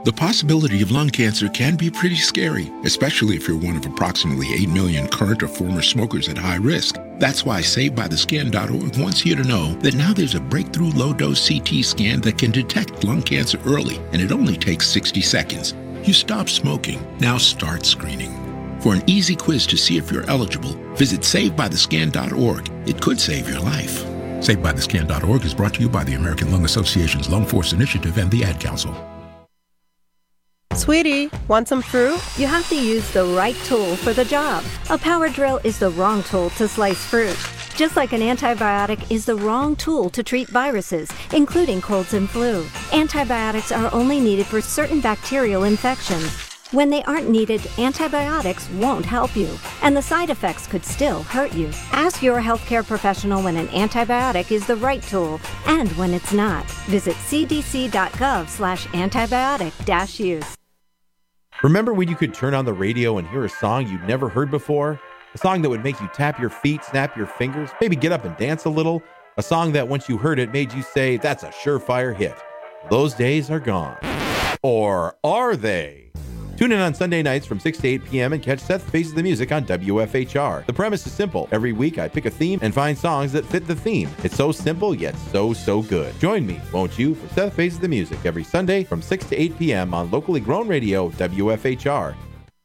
The possibility of lung cancer can be pretty scary, especially if you're one of approximately eight million current or former smokers at high risk. That's why Saved By The Scan dot org wants you to know that now there's a breakthrough low-dose C T scan that can detect lung cancer early, and it only takes sixty seconds. You stop smoking, now start screening. For an easy quiz to see if you're eligible, visit Saved By The Scan dot org. It could save your life. Saved By The Scan dot org is brought to you by the American Lung Association's Lung Force Initiative and the Ad Council. Sweetie, want some fruit? You have to use the right tool for the job. A power drill is the wrong tool to slice fruit. Just like an antibiotic is the wrong tool to treat viruses, including colds and flu. Antibiotics are only needed for certain bacterial infections. When they aren't needed, antibiotics won't help you, and the side effects could still hurt you. Ask your healthcare professional when an antibiotic is the right tool and when it's not. Visit c d c dot gov slash antibiotic dash use. Remember when you could turn on the radio and hear a song you'd never heard before? A song that would make you tap your feet, snap your fingers, maybe get up and dance a little? A song that once you heard it made you say, that's a surefire hit. Those days are gone. Or are they? Tune in on Sunday nights from six to eight p.m. and catch Seth Faces the Music on W F H R. The premise is simple. Every week I pick a theme and find songs that fit the theme. It's so simple, yet so, so good. Join me, won't you, for Seth Faces the Music every Sunday from six to eight p.m. on locally grown radio W F H R.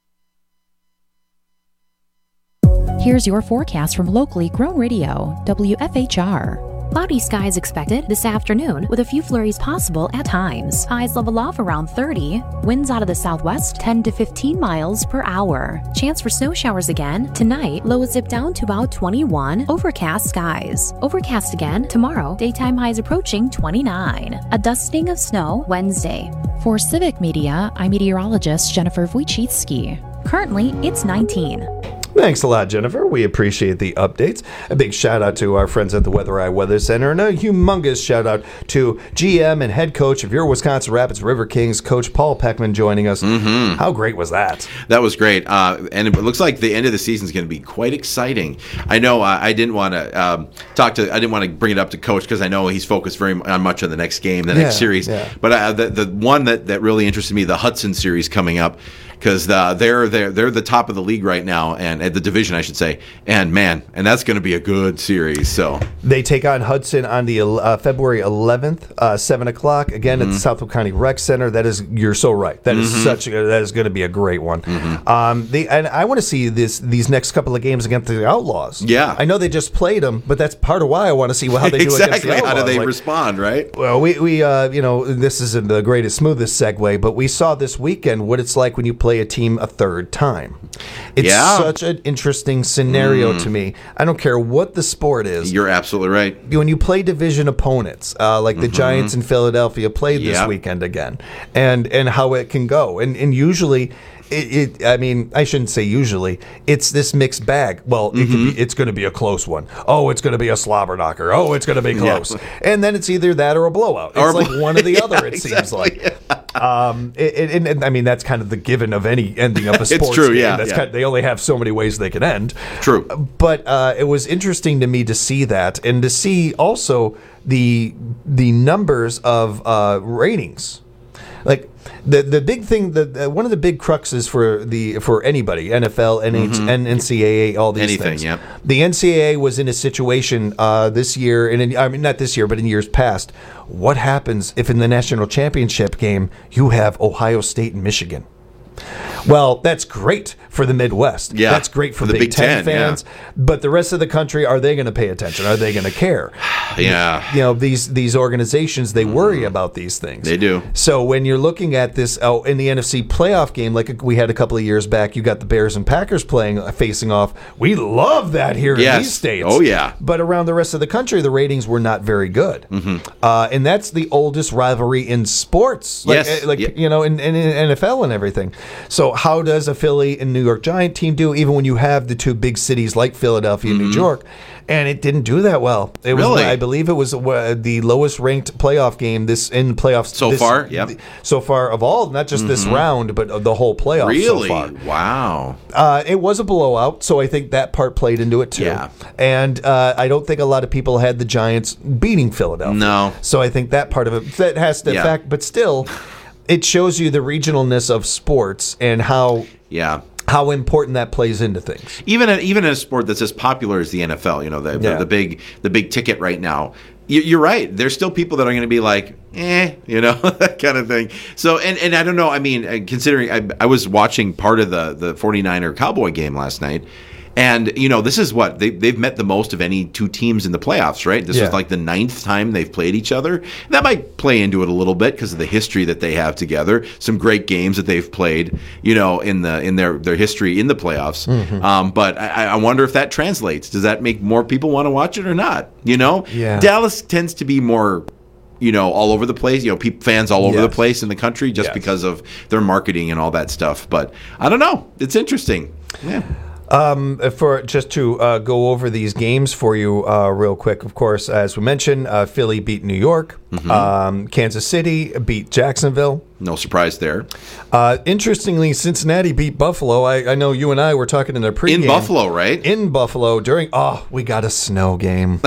Here's your forecast from locally grown radio, W F H R. Cloudy skies expected this afternoon with a few flurries possible at times. Highs level off around thirty. Winds out of the southwest ten to fifteen miles per hour. Chance for snow showers again. Tonight, lows dip down to about twenty-one. Overcast skies. Overcast again tomorrow. Daytime highs approaching twenty-nine. A dusting of snow Wednesday. For Civic Media, I'm meteorologist Jennifer Wojcicki. Currently, it's nineteen. Thanks a lot, Jennifer. We appreciate the updates. A big shout out to our friends at the Weather Eye Weather Center, and a humongous shout out to G M and head coach of your Wisconsin Rapids River Kings, Coach Paul Peckman, joining us. Mm-hmm. How great was that? That was great. Uh, and it looks like the end of the season is going to be quite exciting. I know uh, I didn't want to um, talk to, I didn't want to bring it up to Coach because I know he's focused very on much on the next game, the next Yeah, series. yeah. But uh, the the one that, that really interested me, the Hudson series coming up, because the, they're they're they're the top of the league right now, and at the division, I should say. And man, and that's going to be a good series. So they take on Hudson on the uh, February eleventh, uh, seven o'clock again Mm-hmm. at the Southwood County Rec Center. That is, you're so right. That is Mhm. such a, that is going to be a great one. Mm-hmm. Um, they, and I want to see this these next couple of games against the Outlaws. Yeah. I know they just played them, but that's part of why I want to see how they do against exactly the Outlaws. how do they Like, respond, right? Well, we, we uh, you know, this isn't the greatest, smoothest segue, but we saw this weekend what it's like when you play a team a third time. It's Yeah. such an interesting scenario Mm. to me. I don't care what the sport is. You're absolutely right. When you play division opponents, uh, like the Mhm. Giants in Philadelphia played this Yep. weekend again, and and how it can go, and and usually. It, it, I mean, I shouldn't say usually. It's this mixed bag. Well, it could be, it's going to be a close one. Oh, it's going to be a slobber knocker. Oh, it's going to be close. Yeah. And then it's either that or a blowout. It's Or a like blo- one or the Yeah, other, it seems exactly. like. Um, it, it, and, and I mean, that's kind of the given of any ending of a It's sports true, game. yeah, That's yeah. Kind of, they only have so many ways they can end. True. But uh, it was interesting to me to see that, and to see also the the numbers of uh, ratings. Like the the big thing, the uh, one of the big cruxes for the for anybody, N F L, N H, Mhm. N- N C A A, all these Anything, things. yep. The N C A A was in a situation uh, this year, and in, I mean not this year, but in years past. What happens if in the national championship game you have Ohio State and Michigan? Well, that's great for the Midwest. Yeah, That's great for, for the Big, Big Ten, Ten, yeah. fans. But the rest of the country, are they going to pay attention? Are they going to care? Yeah. You know, these these organizations, they worry about these things. They do. So when you're looking at this oh, in the N F C playoff game, like we had a couple of years back, you got the Bears and Packers playing uh, facing off. We love that here in Yes. these states. Oh, yeah. But around the rest of the country, the ratings were not very good. Mm-hmm. Uh, and that's the oldest rivalry in sports, like, Yes. uh, like Yeah. you know, in, in, in N F L and everything. So how does a Philly and New York Giant team do, even when you have the two big cities like Philadelphia and New Mhm. York? And it didn't do that well. It was, Really? I believe, it was uh, the lowest ranked playoff game this in playoffs So this- far? Yep. So far of all, not just this Mhm. round, but of the whole playoff Really? so far. Wow. Uh, it was a blowout, so I think that part played into it too. Yeah. And uh, I don't think a lot of people had the Giants beating Philadelphia. No. So I think that part of it that has to Yeah. affect, but still. it shows you the regionalness of sports and how yeah. how important that plays into things. Even in, even in a sport that's as popular as the N F L, you know, the, Yeah. the, the big the big ticket right now. You, you're right. There's still people that are going to be like, eh, you know, that kind of thing. So, and, and I don't know. I mean, uh, considering I, I was watching part of the the 49er Cowboy game last night. And, you know, this is what, they, they've met the most of any two teams in the playoffs, right? This Yeah. is like the ninth time they've played each other. That might play into it a little bit because of the history that they have together. Some great games that they've played, you know, in the in their, their history in the playoffs. Mhm. Um, but I, I wonder if that translates. Does that make more people want to watch it or not? You know? Yeah. Dallas tends to be more, you know, all over the place. You know, peop fans all over Yes. the place in the country just Yes. because of their marketing and all that stuff. But I don't know. It's interesting. Yeah. Um, for just to uh, go over these games for you uh, real quick, of course, as we mentioned, uh, Philly beat New York. Mhm. Um, Kansas City beat Jacksonville. No surprise there. Uh, interestingly, Cincinnati beat Buffalo. I, I know you and I were talking in the pregame. In Buffalo, right? In Buffalo during. Oh, we got a snow game.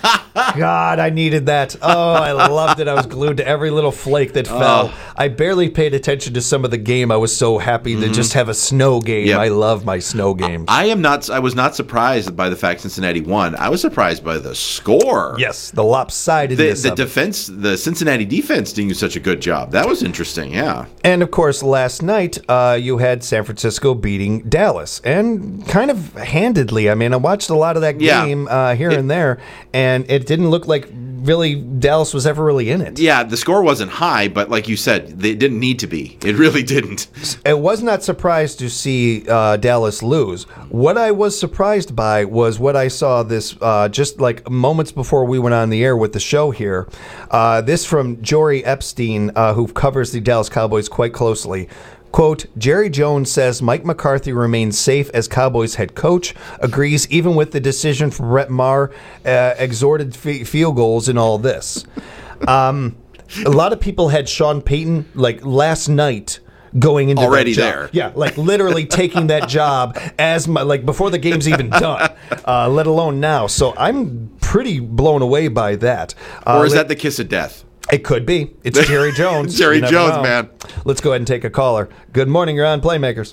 God, I needed that. Oh, I loved it. I was glued to every little flake that fell. Oh. I barely paid attention to some of the game. I was so happy to just have a snow game. Yep. I love my snow games. I am not. I was not surprised by the fact Cincinnati won. I was surprised by the score. Yes, the lopsidedness. The, of the it. defense, the Cincinnati defense, didn't do such a good job. That was interesting. Yeah. And of course, last night uh, you had San Francisco beating Dallas, and kind of handedly. I mean, I watched a lot of that Yeah. game uh, here and there, and it didn't look like really Dallas was ever really in it. Yeah, the score wasn't high, but like you said, they didn't need to be. It really didn't. I was not surprised to see uh, Dallas lose. What I was surprised by was what I saw this uh, just like moments before we went on the air with the show here. Uh, this from Jory Epstein, uh, who covers the Dallas Cowboys quite closely. Quote, Jerry Jones says Mike McCarthy remains safe as Cowboys head coach, agrees even with the decision from Brett Maher, uh, exhorted f- field goals in all this. Um, a lot of people had Sean Payton, like, last night going into Already that job. there. Yeah, like literally taking that job as my, like before the game's even done, uh, let alone now. So I'm pretty blown away by that. Uh, Or is let- that the kiss of death? It could be. It's Jerry Jones. Jerry You never Jones, know. man. Let's go ahead and take a caller. Good morning. You're on Playmakers.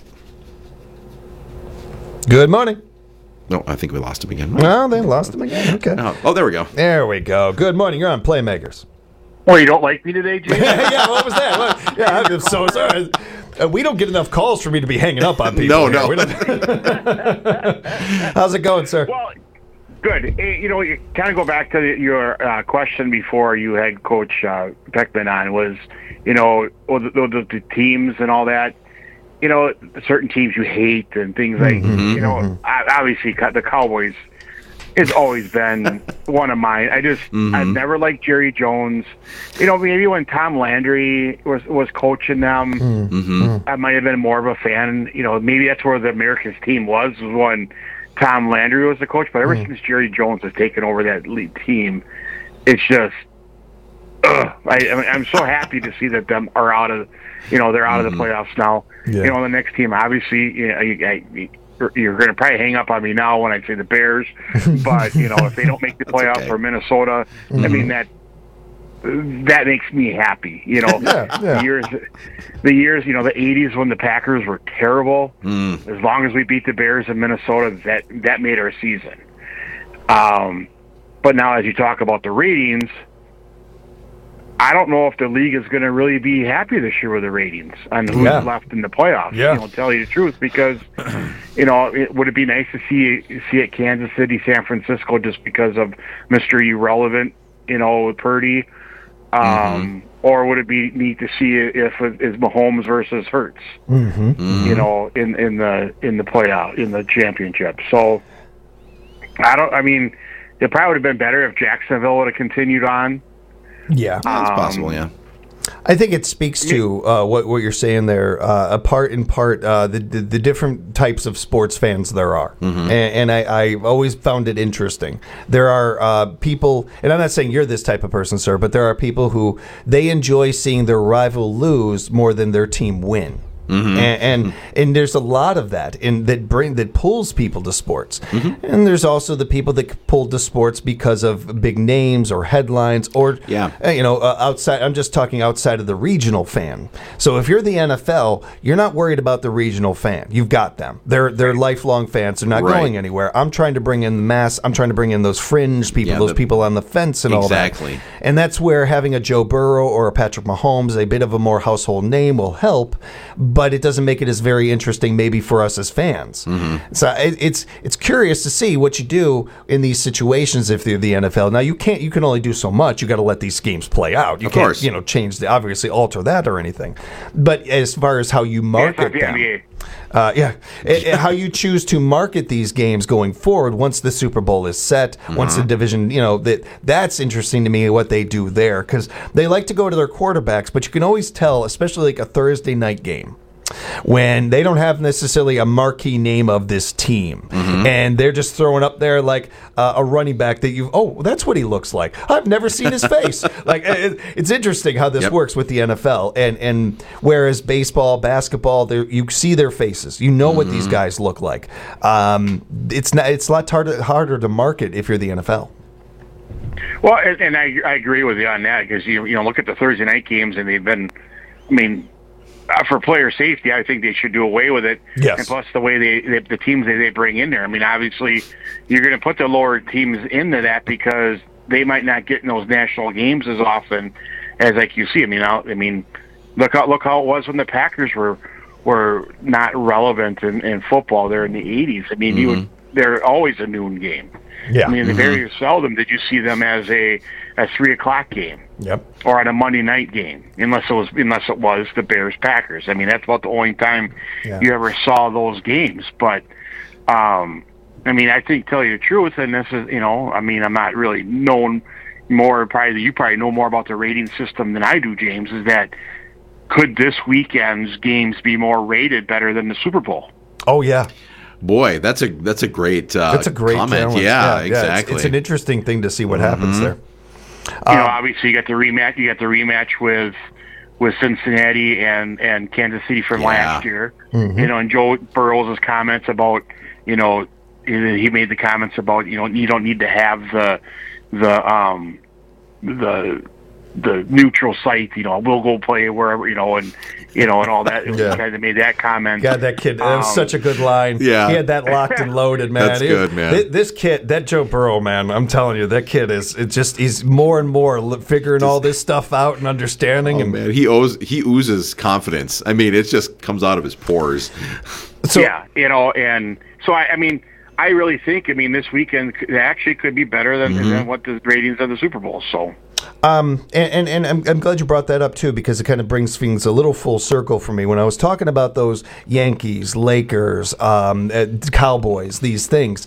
Good morning. No, I think we lost him again. Well, they lost him again. Okay. Oh, oh, there we go. There we go. Good morning. You're on Playmakers. Well, you don't like me today, James? Yeah, what was that? What? Yeah, I'm so sorry. Uh, we don't get enough calls for me to be hanging up on people. No, here. no. We don't- How's it going, sir? Well, good. Eh, You know, you kind of go back to your uh, question before you had Coach uh, Beckman on was, you know, well, the, the, the teams and all that. You know, certain teams you hate and things like, Mm-hmm, you know, I- obviously the Cowboys has always been one of mine. I just, Mm-hmm. I've never liked Jerry Jones. You know, maybe when Tom Landry was, was coaching them, Mm-hmm. I might have been more of a fan. You know, maybe that's where the America's team was, was when Tom Landry was the coach. But ever since Jerry Jones has taken over that lead team, it's just, ugh. I, I mean, I'm so happy to see that them are out of, you know, they're out of the playoffs now. Yeah. You know, the next team, obviously, you know, I, I, you're going to probably hang up on me now when I say the Bears, but you know, if they don't make the playoffs okay. or Minnesota, I mean that that makes me happy. You know, Yeah, yeah. the years, the years, you know, the eighties when the Packers were terrible. Mm. As long as we beat the Bears in Minnesota, that that made our season. Um, but now, as you talk about the ratings, I don't know if the league is going to really be happy this year with the ratings on who's Yeah. left in the playoffs. Yeah. You know, tell you the truth, because you know, it, would it be nice to see see it Kansas City, San Francisco, just because of Mister Irrelevant, you know, with Purdy, um, Mm-hmm. or would it be neat to see if it is Mahomes versus Hurts, Mm-hmm. you know, in in the in the playoff in the championship? So I don't. I mean, it probably would have been better if Jacksonville would have continued on. Yeah. That's Um, possible, yeah. I think it speaks to uh, what what you're saying there, uh, a part in part uh, the, the the different types of sports fans there are, Mm-hmm. and, and I, I always found it interesting. There are uh, people, and I'm not saying you're this type of person, sir, but there are people who they enjoy seeing their rival lose more than their team win. Mm-hmm. And, and and there's a lot of that in that bring that pulls people to sports. Mm-hmm. And there's also the people that pull to sports because of big names or headlines or yeah. uh, you know uh, outside. I'm just talking outside of the regional fan. So if you're the N F L, you're not worried about the regional fan. You've got them. They're they're lifelong fans. They're not Right. going anywhere. I'm trying to bring in the mass. I'm trying to bring in those fringe people, Yeah, those the- people on the fence and all that. Exactly. And that's where having a Joe Burrow or a Patrick Mahomes, a bit of a more household name, will help. But it doesn't make it as very interesting, maybe for us as fans. Mm-hmm. So it, it's it's curious to see what you do in these situations if you're the N F L. Now you can't, you can only do so much. You got to let these games play out. You Of can't, course. you know, change the obviously alter that or anything. But as far as how you market the them, N B A. uh, yeah, it, it- how you choose to market these games going forward once the Super Bowl is set, once the division, you know, that that's interesting to me what they do there because they like to go to their quarterbacks, but you can always tell, especially like a Thursday night game, when they don't have necessarily a marquee name of this team, and they're just throwing up there like uh, a running back that you, oh, that's what he looks like. I've never seen his face. Like it, it's interesting how this Yep. works with the N F L, and and whereas baseball, basketball, there you see their faces, you know what these guys look like. Um, it's not, it's a lot harder harder to market if you're the N F L. Well, and, and I, I agree with you on that because you you know look at the Thursday night games and they've been, I mean, uh, for player safety, I think they should do away with it. Yes. And plus the way they, they the teams that they bring in there. I mean, obviously, you're going to put the lower teams into that because they might not get in those national games as often as like you see. I mean, I, I mean, look how look how it was when the Packers were were not relevant in, in football there in the eighties. I mean, you would, they're always a noon game. Yeah. I mean, Mhm. very seldom did you see them as a a three o'clock game. Yep. Or on a Monday night game, unless it was unless it was the Bears Packers. I mean, that's about the only time Yeah. you ever saw those games. But um, I mean, I think tell you the truth, and this is you know, I mean, I'm not really known more. Probably you probably know more about the rating system than I do, James. Is that could this weekend's games be more rated better than the Super Bowl? Oh yeah. Boy, that's a that's a great uh, That's a great comment. challenge. Yeah, it's- exactly. It's, an interesting thing to see what happens Mhm. there. You know, Um, obviously you got the rematch. You got the rematch with with Cincinnati and and Kansas City from Yeah. last year. Mhm. You know, and Joe Burrow's comments about you know he made the comments about you know you don't need to have the the um the the neutral site. You know, we'll go play wherever you know and you know and all that. Yeah. He kind of made that comment. God, that kid, that was Um, such a good line. Yeah. He had that locked and loaded, man. That's He- good, man. thi- This kid, that Joe Burrow, man, I'm telling you, that kid is, it's just, he's more and more li- figuring all this stuff out and understanding. Oh, and man, he owes he oozes confidence. I mean, it just comes out of his pores. yeah, you know, and so I, I mean, I really think, I mean, this weekend c- actually could be better than, Mm-hmm. than what the ratings of the Super Bowl. So, Um, and, and, and I'm, I'm glad you brought that up too, because it kind of brings things a little full circle for me. When I was talking about those Yankees, Lakers, um, uh, Cowboys, these things,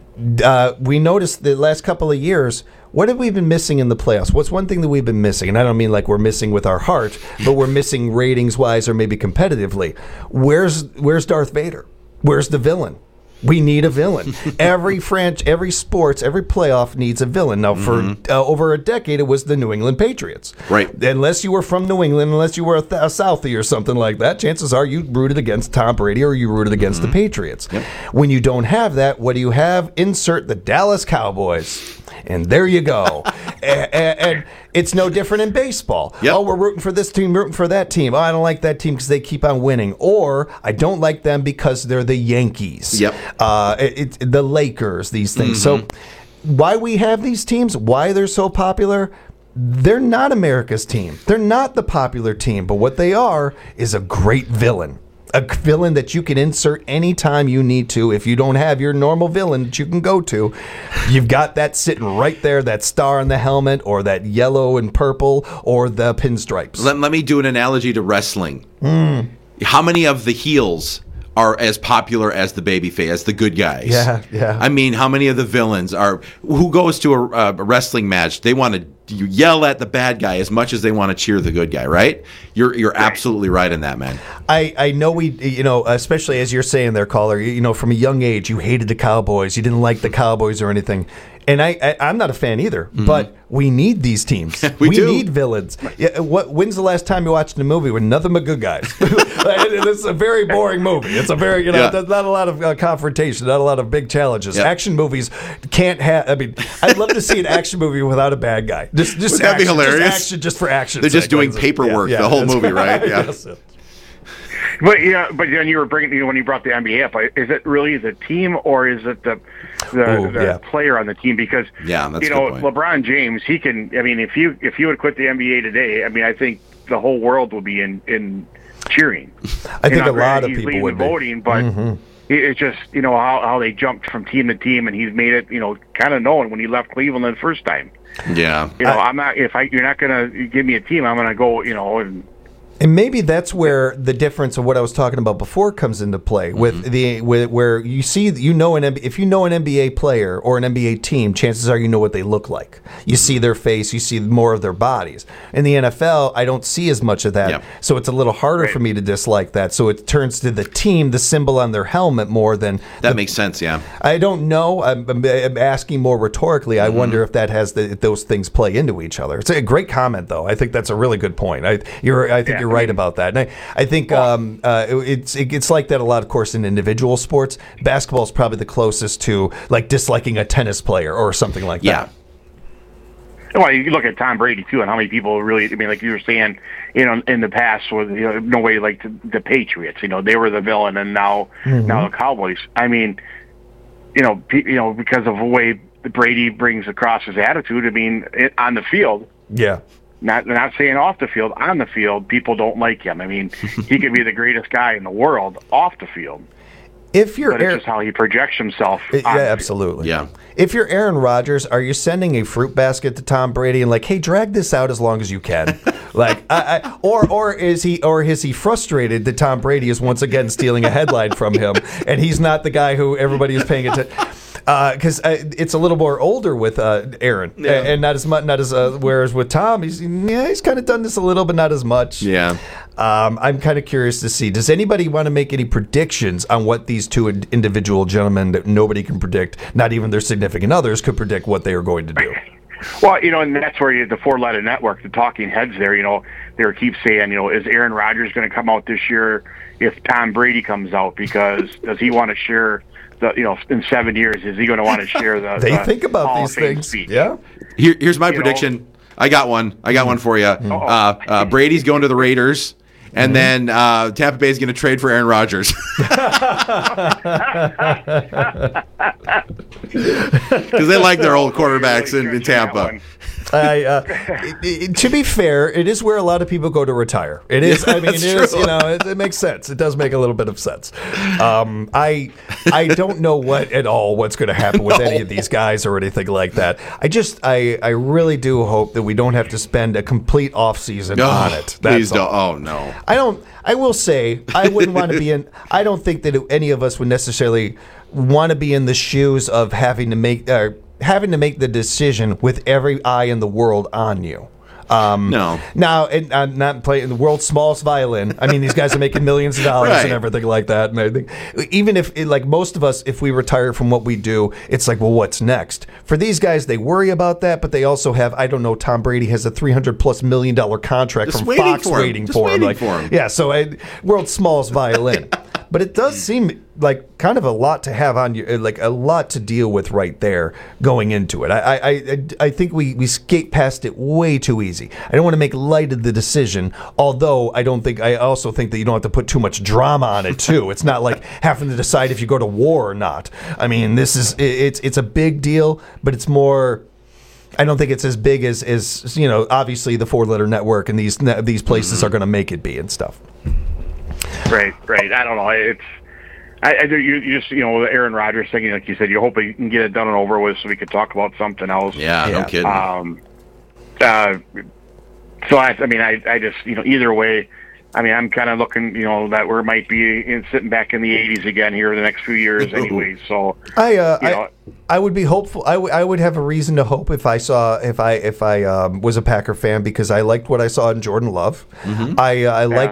uh, we noticed the last couple of years, what have we been missing in the playoffs? What's one thing that we've been missing? And I don't mean like we're missing with our heart, but we're missing ratings wise or maybe competitively. Where's, where's Darth Vader? Where's the villain? We need a villain. Every French, every sports, every playoff needs a villain. Now, for Mhm. uh, over a decade, it was the New England Patriots. Right. Unless you were from New England, unless you were a, th- a Southie or something like that, chances are you rooted against Tom Brady or you rooted against the Patriots. When you don't have that, what do you have? Insert the Dallas Cowboys. And there you go. and, and it's no different in baseball. Oh, we're rooting for this team, rooting for that team. Oh, I don't like that team because they keep on winning. Or I don't like them because they're the Yankees. Yep. Uh, it, it, the Lakers, these things. So Mm-hmm. why we have these teams, why they're so popular, they're not America's team. They're not the popular team. But what they are is a great villain. A villain that you can insert anytime you need to. If you don't have your normal villain that you can go to, you've got that sitting right there, that star on the helmet or that yellow and purple or the pinstripes. Let, let me do an analogy to wrestling. Mm. How many of the heels are as popular as the babyface, as the good guys? Yeah, yeah. I mean, how many of the villains are? Who goes to a, a wrestling match? They want to yell at the bad guy as much as they want to cheer the good guy, right? You're you're absolutely right in that, man. I, I know we, you know, especially as you're saying there, caller, you, you know, from a young age, you hated the Cowboys. You didn't like the Cowboys or anything. And I, I, I'm not a fan either, Mm-hmm. but we need these teams. We do. need villains. Yeah, what? When's the last time you watched a movie with nothing but good guys? It's a very boring movie. It's a very, you know, Yeah. there's not a lot of uh, confrontation, not a lot of big challenges. Yeah. Action movies can't have. I mean, I'd love to see an action movie without a bad guy. Just, just Would that be action, hilarious? Just action, just for action. They're just doing paperwork the whole movie, right? Yeah. But yeah, but then you were bringing you know, when you brought the N B A up. Is it really the team or is it the the, Ooh, the yeah. player on the team? Because Yeah, that's you a know good point. LeBron James, he can. I mean, if you if you would quit the N B A today, I mean, I think the whole world will be in in cheering. I think You know, a lot granted, of he's people leading would the be. voting, but Mhm. it- it's just you know how how they jumped from team to team, and he's made it you know kind of known when he left Cleveland the first time. Yeah. You know, I, I'm not if I you're not gonna give me a team, I'm gonna go you know and. And maybe that's where the difference of what I was talking about before comes into play. With Mm-hmm. the with, where you see you know an N B A, if you know an N B A player or an N B A team, chances are you know what they look like. You see their face, you see more of their bodies. In the N F L, I don't see as much of that, Yeah. so it's a little harder for me to dislike that. So it turns to the team, the symbol on their helmet, more than That the, makes sense, yeah. I don't know. I'm, I'm, I'm asking more rhetorically. I wonder if that has the, if those things play into each other. It's a great comment, though. I think that's a really good point. I you're I think Yeah, you're I right mean- about that. And I, I think um, uh, it- it's it, it's like that a lot, of course, in individual sports. Basketball is probably the closest to like disliking a tennis player or something like Yeah. that. Well, you look at Tom Brady too, and how many people really. I mean, like you were saying, you know, in the past, with you know, nobody liked the, the Patriots. You know, they were the villain, and now now the Cowboys. I mean, you know, pe- you know, because of the way Brady brings across his attitude. I mean, it, on the field, Yeah. not not saying off the field, on the field, people don't like him. I mean, he could be the greatest guy in the world off the field, If you're but it's Aaron, just how he projects himself. yeah, on the field. absolutely. Yeah. If you're Aaron Rodgers, are you sending a fruit basket to Tom Brady and like, hey, drag this out as long as you can, like, I, I, or or is he or is he frustrated that Tom Brady is once again stealing a headline from him and he's not the guy who everybody is paying attention? Because uh, it's a little more older with uh, Aaron, Yeah. and not as much, not as uh, whereas with Tom, he's yeah, he's kind of done this a little, but not as much. Yeah. Um, I'm kind of curious to see. Does anybody want to make any predictions on what these two ind- individual gentlemen that nobody can predict, not even their significant others, could predict what they are going to do? Well, you know, and that's where you, the four-letter network, the talking heads there, you know, they were keep saying, you know, is Aaron Rodgers going to come out this year if Tom Brady comes out? Because does he want to share the, you know, in seven years, is he going to want to share the They the think about Hall these of Fame things. speech? Yeah. Here, here's my You know? prediction. I got one. I got one for you. Mm-hmm. Uh, uh, Brady's going to the Raiders, and then uh, Tampa Bay's going to trade for Aaron Rodgers. Because they like their old quarterbacks in, in Tampa. I, uh, it, it- to be fair, it is where a lot of people go to retire. It is. Yeah, I mean, it that's is. true. You know, it, it makes sense. It does make a little bit of sense. Um, I, I don't know what at all what's going to happen with any of these guys or anything like that. I just, I, I really do hope that we don't have to spend a complete off season Oh, on it. please That's don't. all. Oh, no. I don't. I will say I wouldn't want to be in. I don't think that any of us would necessarily want to be in the shoes of having to make uh, having to make the decision with every eye in the world on you. Um, No. Now, and I'm not playing the world's smallest violin. I mean, these guys are making millions of dollars Right. and everything like that. And I think even if, like most of us, if we retire from what we do, it's like, well, what's next? For these guys, they worry about that, but they also have, I don't know, Tom Brady has a three hundred plus million dollar contract Just from waiting Fox for him. waiting Just for him. waiting Like, for him. yeah, so I, world's smallest violin. But it does seem like kind of a lot to have on you, like a lot to deal with right there going into it. I I, I, I think we, we skate past it way too easy. I don't want to make light of the decision, although I don't think, I also think that you don't have to put too much drama on it too. It's not like having to decide if you go to war or not. I mean, this is, it, it's, it's a big deal, but it's more, I don't think it's as big as, as you know, obviously the four-letter network and these these places are going to make it be and stuff. Right, right. I don't know. It's I, I do. You, you just you know the Aaron Rodgers thing, like you said, you hope you can get it done and over with, so we could talk about something else. Yeah, no kidding. Um, uh, so I, I mean, I, I just you know either way, I mean, I'm kind of looking, you know, that we might be in, sitting back in the eighties again here the next few years, anyway. So I, uh, you I, know, I would be hopeful. I, w- I would have a reason to hope if I saw if I if I um, was a Packer fan because I liked what I saw in Jordan Love. Mm-hmm. I uh, I like.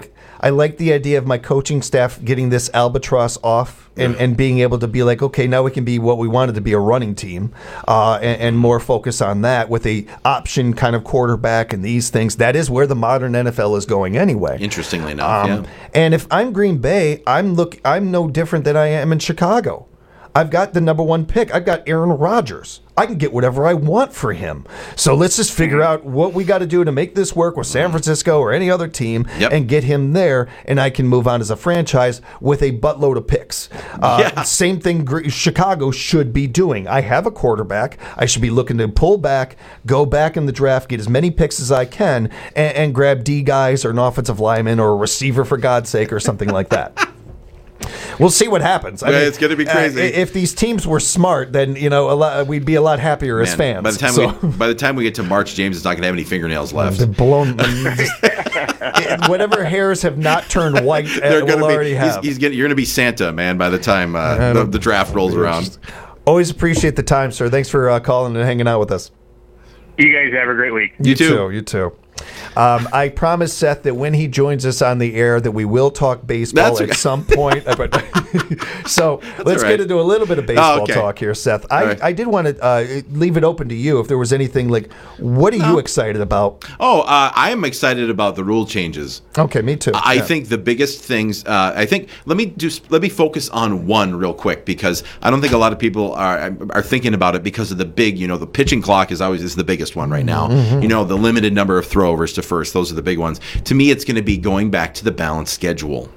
I like the idea of my coaching staff getting this albatross off and, and being able to be like, okay, now we can be what we wanted to be, a running team, uh, and, and more focus on that with a option kind of quarterback and these things. That is where the modern N F L is going anyway. Interestingly enough, Um, yeah. And if I'm Green Bay, I'm look. I'm no different than I am in Chicago. I've got the number one pick. I've got Aaron Rodgers. I can get whatever I want for him. So let's just figure out what we got to do to make this work with San Francisco or any other team Yep. and get him there, and I can move on as a franchise with a buttload of picks. Uh, Yeah. Same thing Gr- Chicago should be doing. I have a quarterback. I should be looking to pull back, go back in the draft, get as many picks as I can, and, and grab D guys or an offensive lineman or a receiver, for God's sake, or something like that. We'll see what happens. I Yeah, mean, it's gonna be uh, crazy. if these teams were smart, then you know a lot, we'd be a lot happier as Man, fans. By the time So- we by the time we get to March, James is not going to have any fingernails left. They're blown. It- whatever hairs have not turned white, uh, They're will gonna already be, have. He's, he's gonna, you're going to be Santa, man, by the time uh, the, the draft rolls around. Always appreciate the time, sir. Thanks for uh, calling and hanging out with us. You guys have a great week. You, too. You too. Um, I promise Seth that when he joins us on the air, that we will talk baseball That's at okay. some point. Uh, but so let's all right. get into a little bit of baseball Oh, okay. talk here, Seth. I, All right. I did want to uh, leave it open to you if there was anything like, what are you excited about? Oh, uh, I am excited about the rule changes. Okay, me too. I Yeah. think the biggest things. Uh, I think let me just let me focus on one real quick because I don't think a lot of people are are thinking about it because of the big. You know, the pitching clock is always is the biggest one right now. Mhm. You know, the limited number of throwovers to first. Those are the big ones. To me, it's going to be going back to the balanced schedule.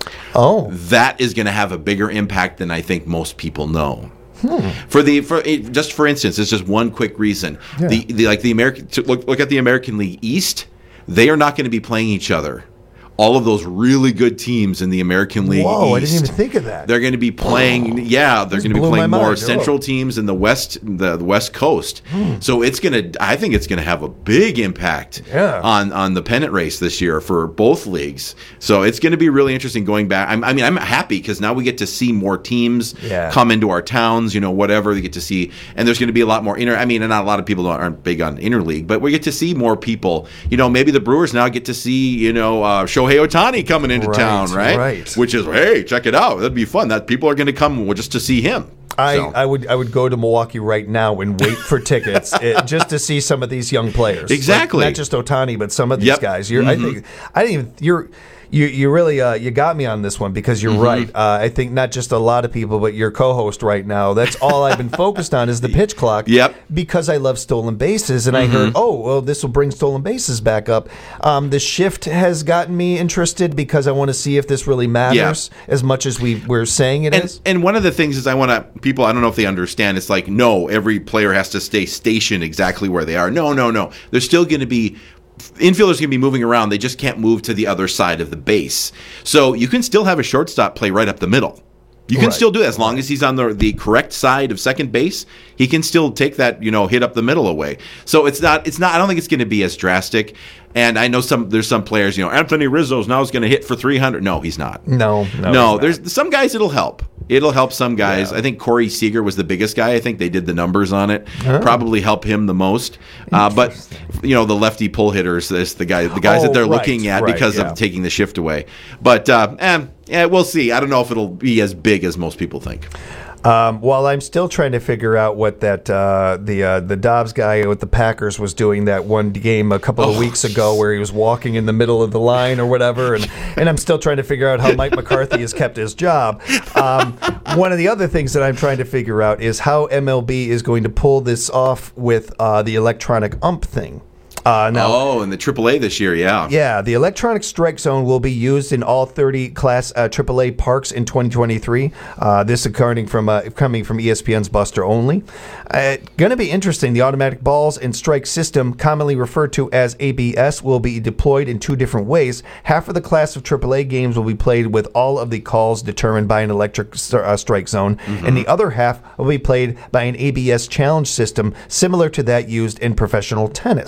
Oh, that is going to have a bigger impact than I think most people know. Hmm. For the for it- just for instance, it's just one quick reason. Yeah. The, the like the American to look look at the American League East. They are not going to be playing each other. All of those really good teams in the American League Whoa, I East. didn't even think of that. They're going to be playing. Yeah, they're Just going to be blew my playing more mind. Central Oh. teams in the West, the, the West Coast. Hmm. So it's going to. I think it's going to have a big impact Yeah. on on the pennant race this year for both leagues. So it's going to be really interesting going back. I'm, I mean, I'm happy because now we get to see more teams Yeah. come into our towns. You know, whatever they get to see, and there's going to be a lot more inter. I mean, and not a lot of people aren't big on interleague, but we get to see more people. You know, maybe the Brewers now get to see you know uh, Shohei Ohtani coming into Right, town, right? right. Which is, hey, check it out. That'd be fun. That people are going to come just to see him. I, So- I would I would go to Milwaukee right now and wait for tickets it, just to see some of these young players. Like, Exactly. not just Ohtani, but some of these Yep. guys. You're, I Mhm. think I didn't even you're. You you really uh, you got me on this one because you're Mhm. right. Uh, I think not just a lot of people, but your co-host right now. That's all I've been focused on is the pitch clock. Yep. Because I love stolen bases, and Mhm. I heard, oh well, this will bring stolen bases back up. Um, the shift has gotten me interested because I want to see if this really matters as much as we we're saying it is. And, and one of the things is I want to people I don't know if they understand it's like no every player has to stay stationed exactly where they are. No, no, no. There's still going to be infielders can be moving around. They just can't move to the other side of the base. So you can still have a shortstop play right up the middle. You can Right. still do that as long as he's on the the correct side of second base. He can still take that, you know, hit up the middle away. So it's not it's not I don't think it's going to be as drastic. And I know some there's some players, you know, Anthony Rizzo's now is going to hit for three hundred. No, he's not. No, no, no. he's There's some guys it'll help. It'll help some guys. Yeah. I think Corey Seager was the biggest guy. I think they did the numbers on it. Oh. Probably help him the most. Uh, but you know, the lefty pull hitters, this the guy, the guys Oh, that they're right, looking at right, because yeah. of taking the shift away. But uh, eh, yeah, we'll see. I don't know if it'll be as big as most people think. Um, while I'm still trying to figure out what that uh, the uh, the Dobbs guy with the Packers was doing that one game a couple of Oh. weeks ago where he was walking in the middle of the line or whatever, and, and I'm still trying to figure out how Mike McCarthy has kept his job. Um, one of the other things that I'm trying to figure out is how M L B is going to pull this off with uh, the electronic ump thing. Uh, now, oh, in the triple A this year, yeah. yeah, the electronic strike zone will be used in all thirty Class uh, triple A parks in twenty twenty-three. Uh, this according from uh, coming from E S P N's Buster Olney. Uh, going to be interesting. The automatic balls and strike system, commonly referred to as A B S, will be deployed in two different ways. Half of the class of triple A games will be played with all of the calls determined by an electric st- uh, strike zone, Mm-hmm. and the other half will be played by an A B S challenge system similar to that used in professional tennis.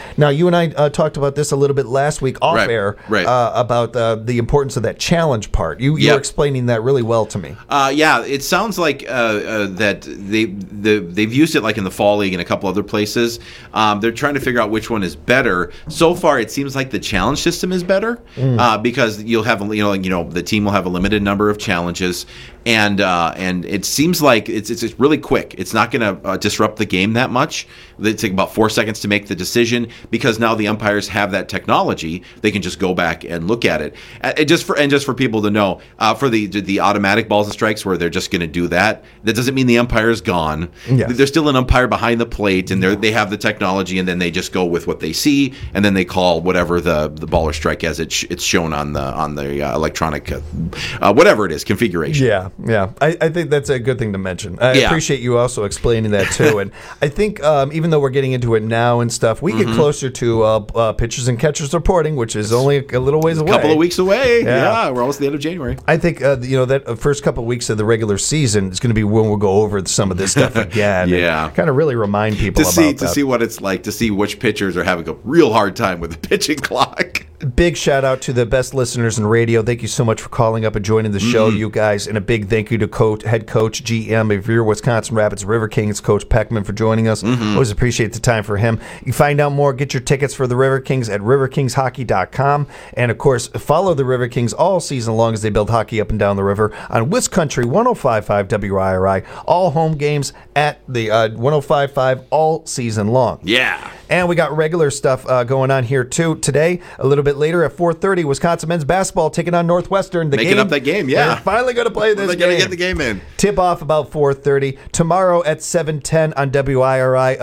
Now, you and I uh, talked about this a little bit last week off Right, air right. Uh, about uh, the importance of that challenge part. You, you Yep. were explaining that really well to me. Uh, yeah, it sounds like uh, uh, that they the, they've used it like in the Fall League and a couple other places. Um, they're trying to figure out which one is better. So far, it seems like the challenge system is better Mm. uh, because you'll have you know you know the team will have a limited number of challenges, and uh, and it seems like it's it's, it's really quick. It's not going to uh, disrupt the game that much. They take about four seconds to make the decision because now the umpires have that technology. They can just go back and look at it. Uh, it just for and just for people to know, uh, for the the automatic balls and strikes where they're just going to do that. That doesn't mean the umpire's gone. Yes. There's still an umpire behind the plate, and they they have the technology, and then they just go with what they see, and then they call whatever the, the ball or strike as it sh- it's shown on the on the uh, electronic uh, uh, whatever it is configuration. Yeah, yeah. I, I think that's a good thing to mention. I Yeah. appreciate you also explaining that too. And I think um, even though we're getting into it now and stuff, we Mhm. get closer to uh, uh, pitchers and catchers reporting, which is only a little ways away. A couple of weeks away. Yeah. Yeah, we're almost at the end of January. I think uh, you know that uh, first couple of weeks of the regular season is going to be when we'll go over some of this stuff again. Yeah. kind of really remind people To about see that. to see what it's like to see which pitchers are having a real hard time with the pitching clock. Big shout out to the best listeners in radio. Thank you so much for calling up and joining the show, Mhm. you guys. And a big thank you to coach, head coach, G M of your Wisconsin Rapids River Kings, Coach Peckman, for joining us. Mhm. Always appreciate the time for him. You can find out more, get your tickets for the River Kings at river kings hockey dot com. And of course, follow the River Kings all season long as they build hockey up and down the river on Wiscountry one oh five point five W I R I. All home games at the uh, one oh five point five all season long. Yeah. And we got regular stuff uh, going on here too today. A little bit later at four thirty, Wisconsin men's basketball taking on Northwestern. The Making game, up that game, yeah. They're finally going to play this They're game. going to get the game in. Tip off about four thirty. Tomorrow at seven ten on W I R I.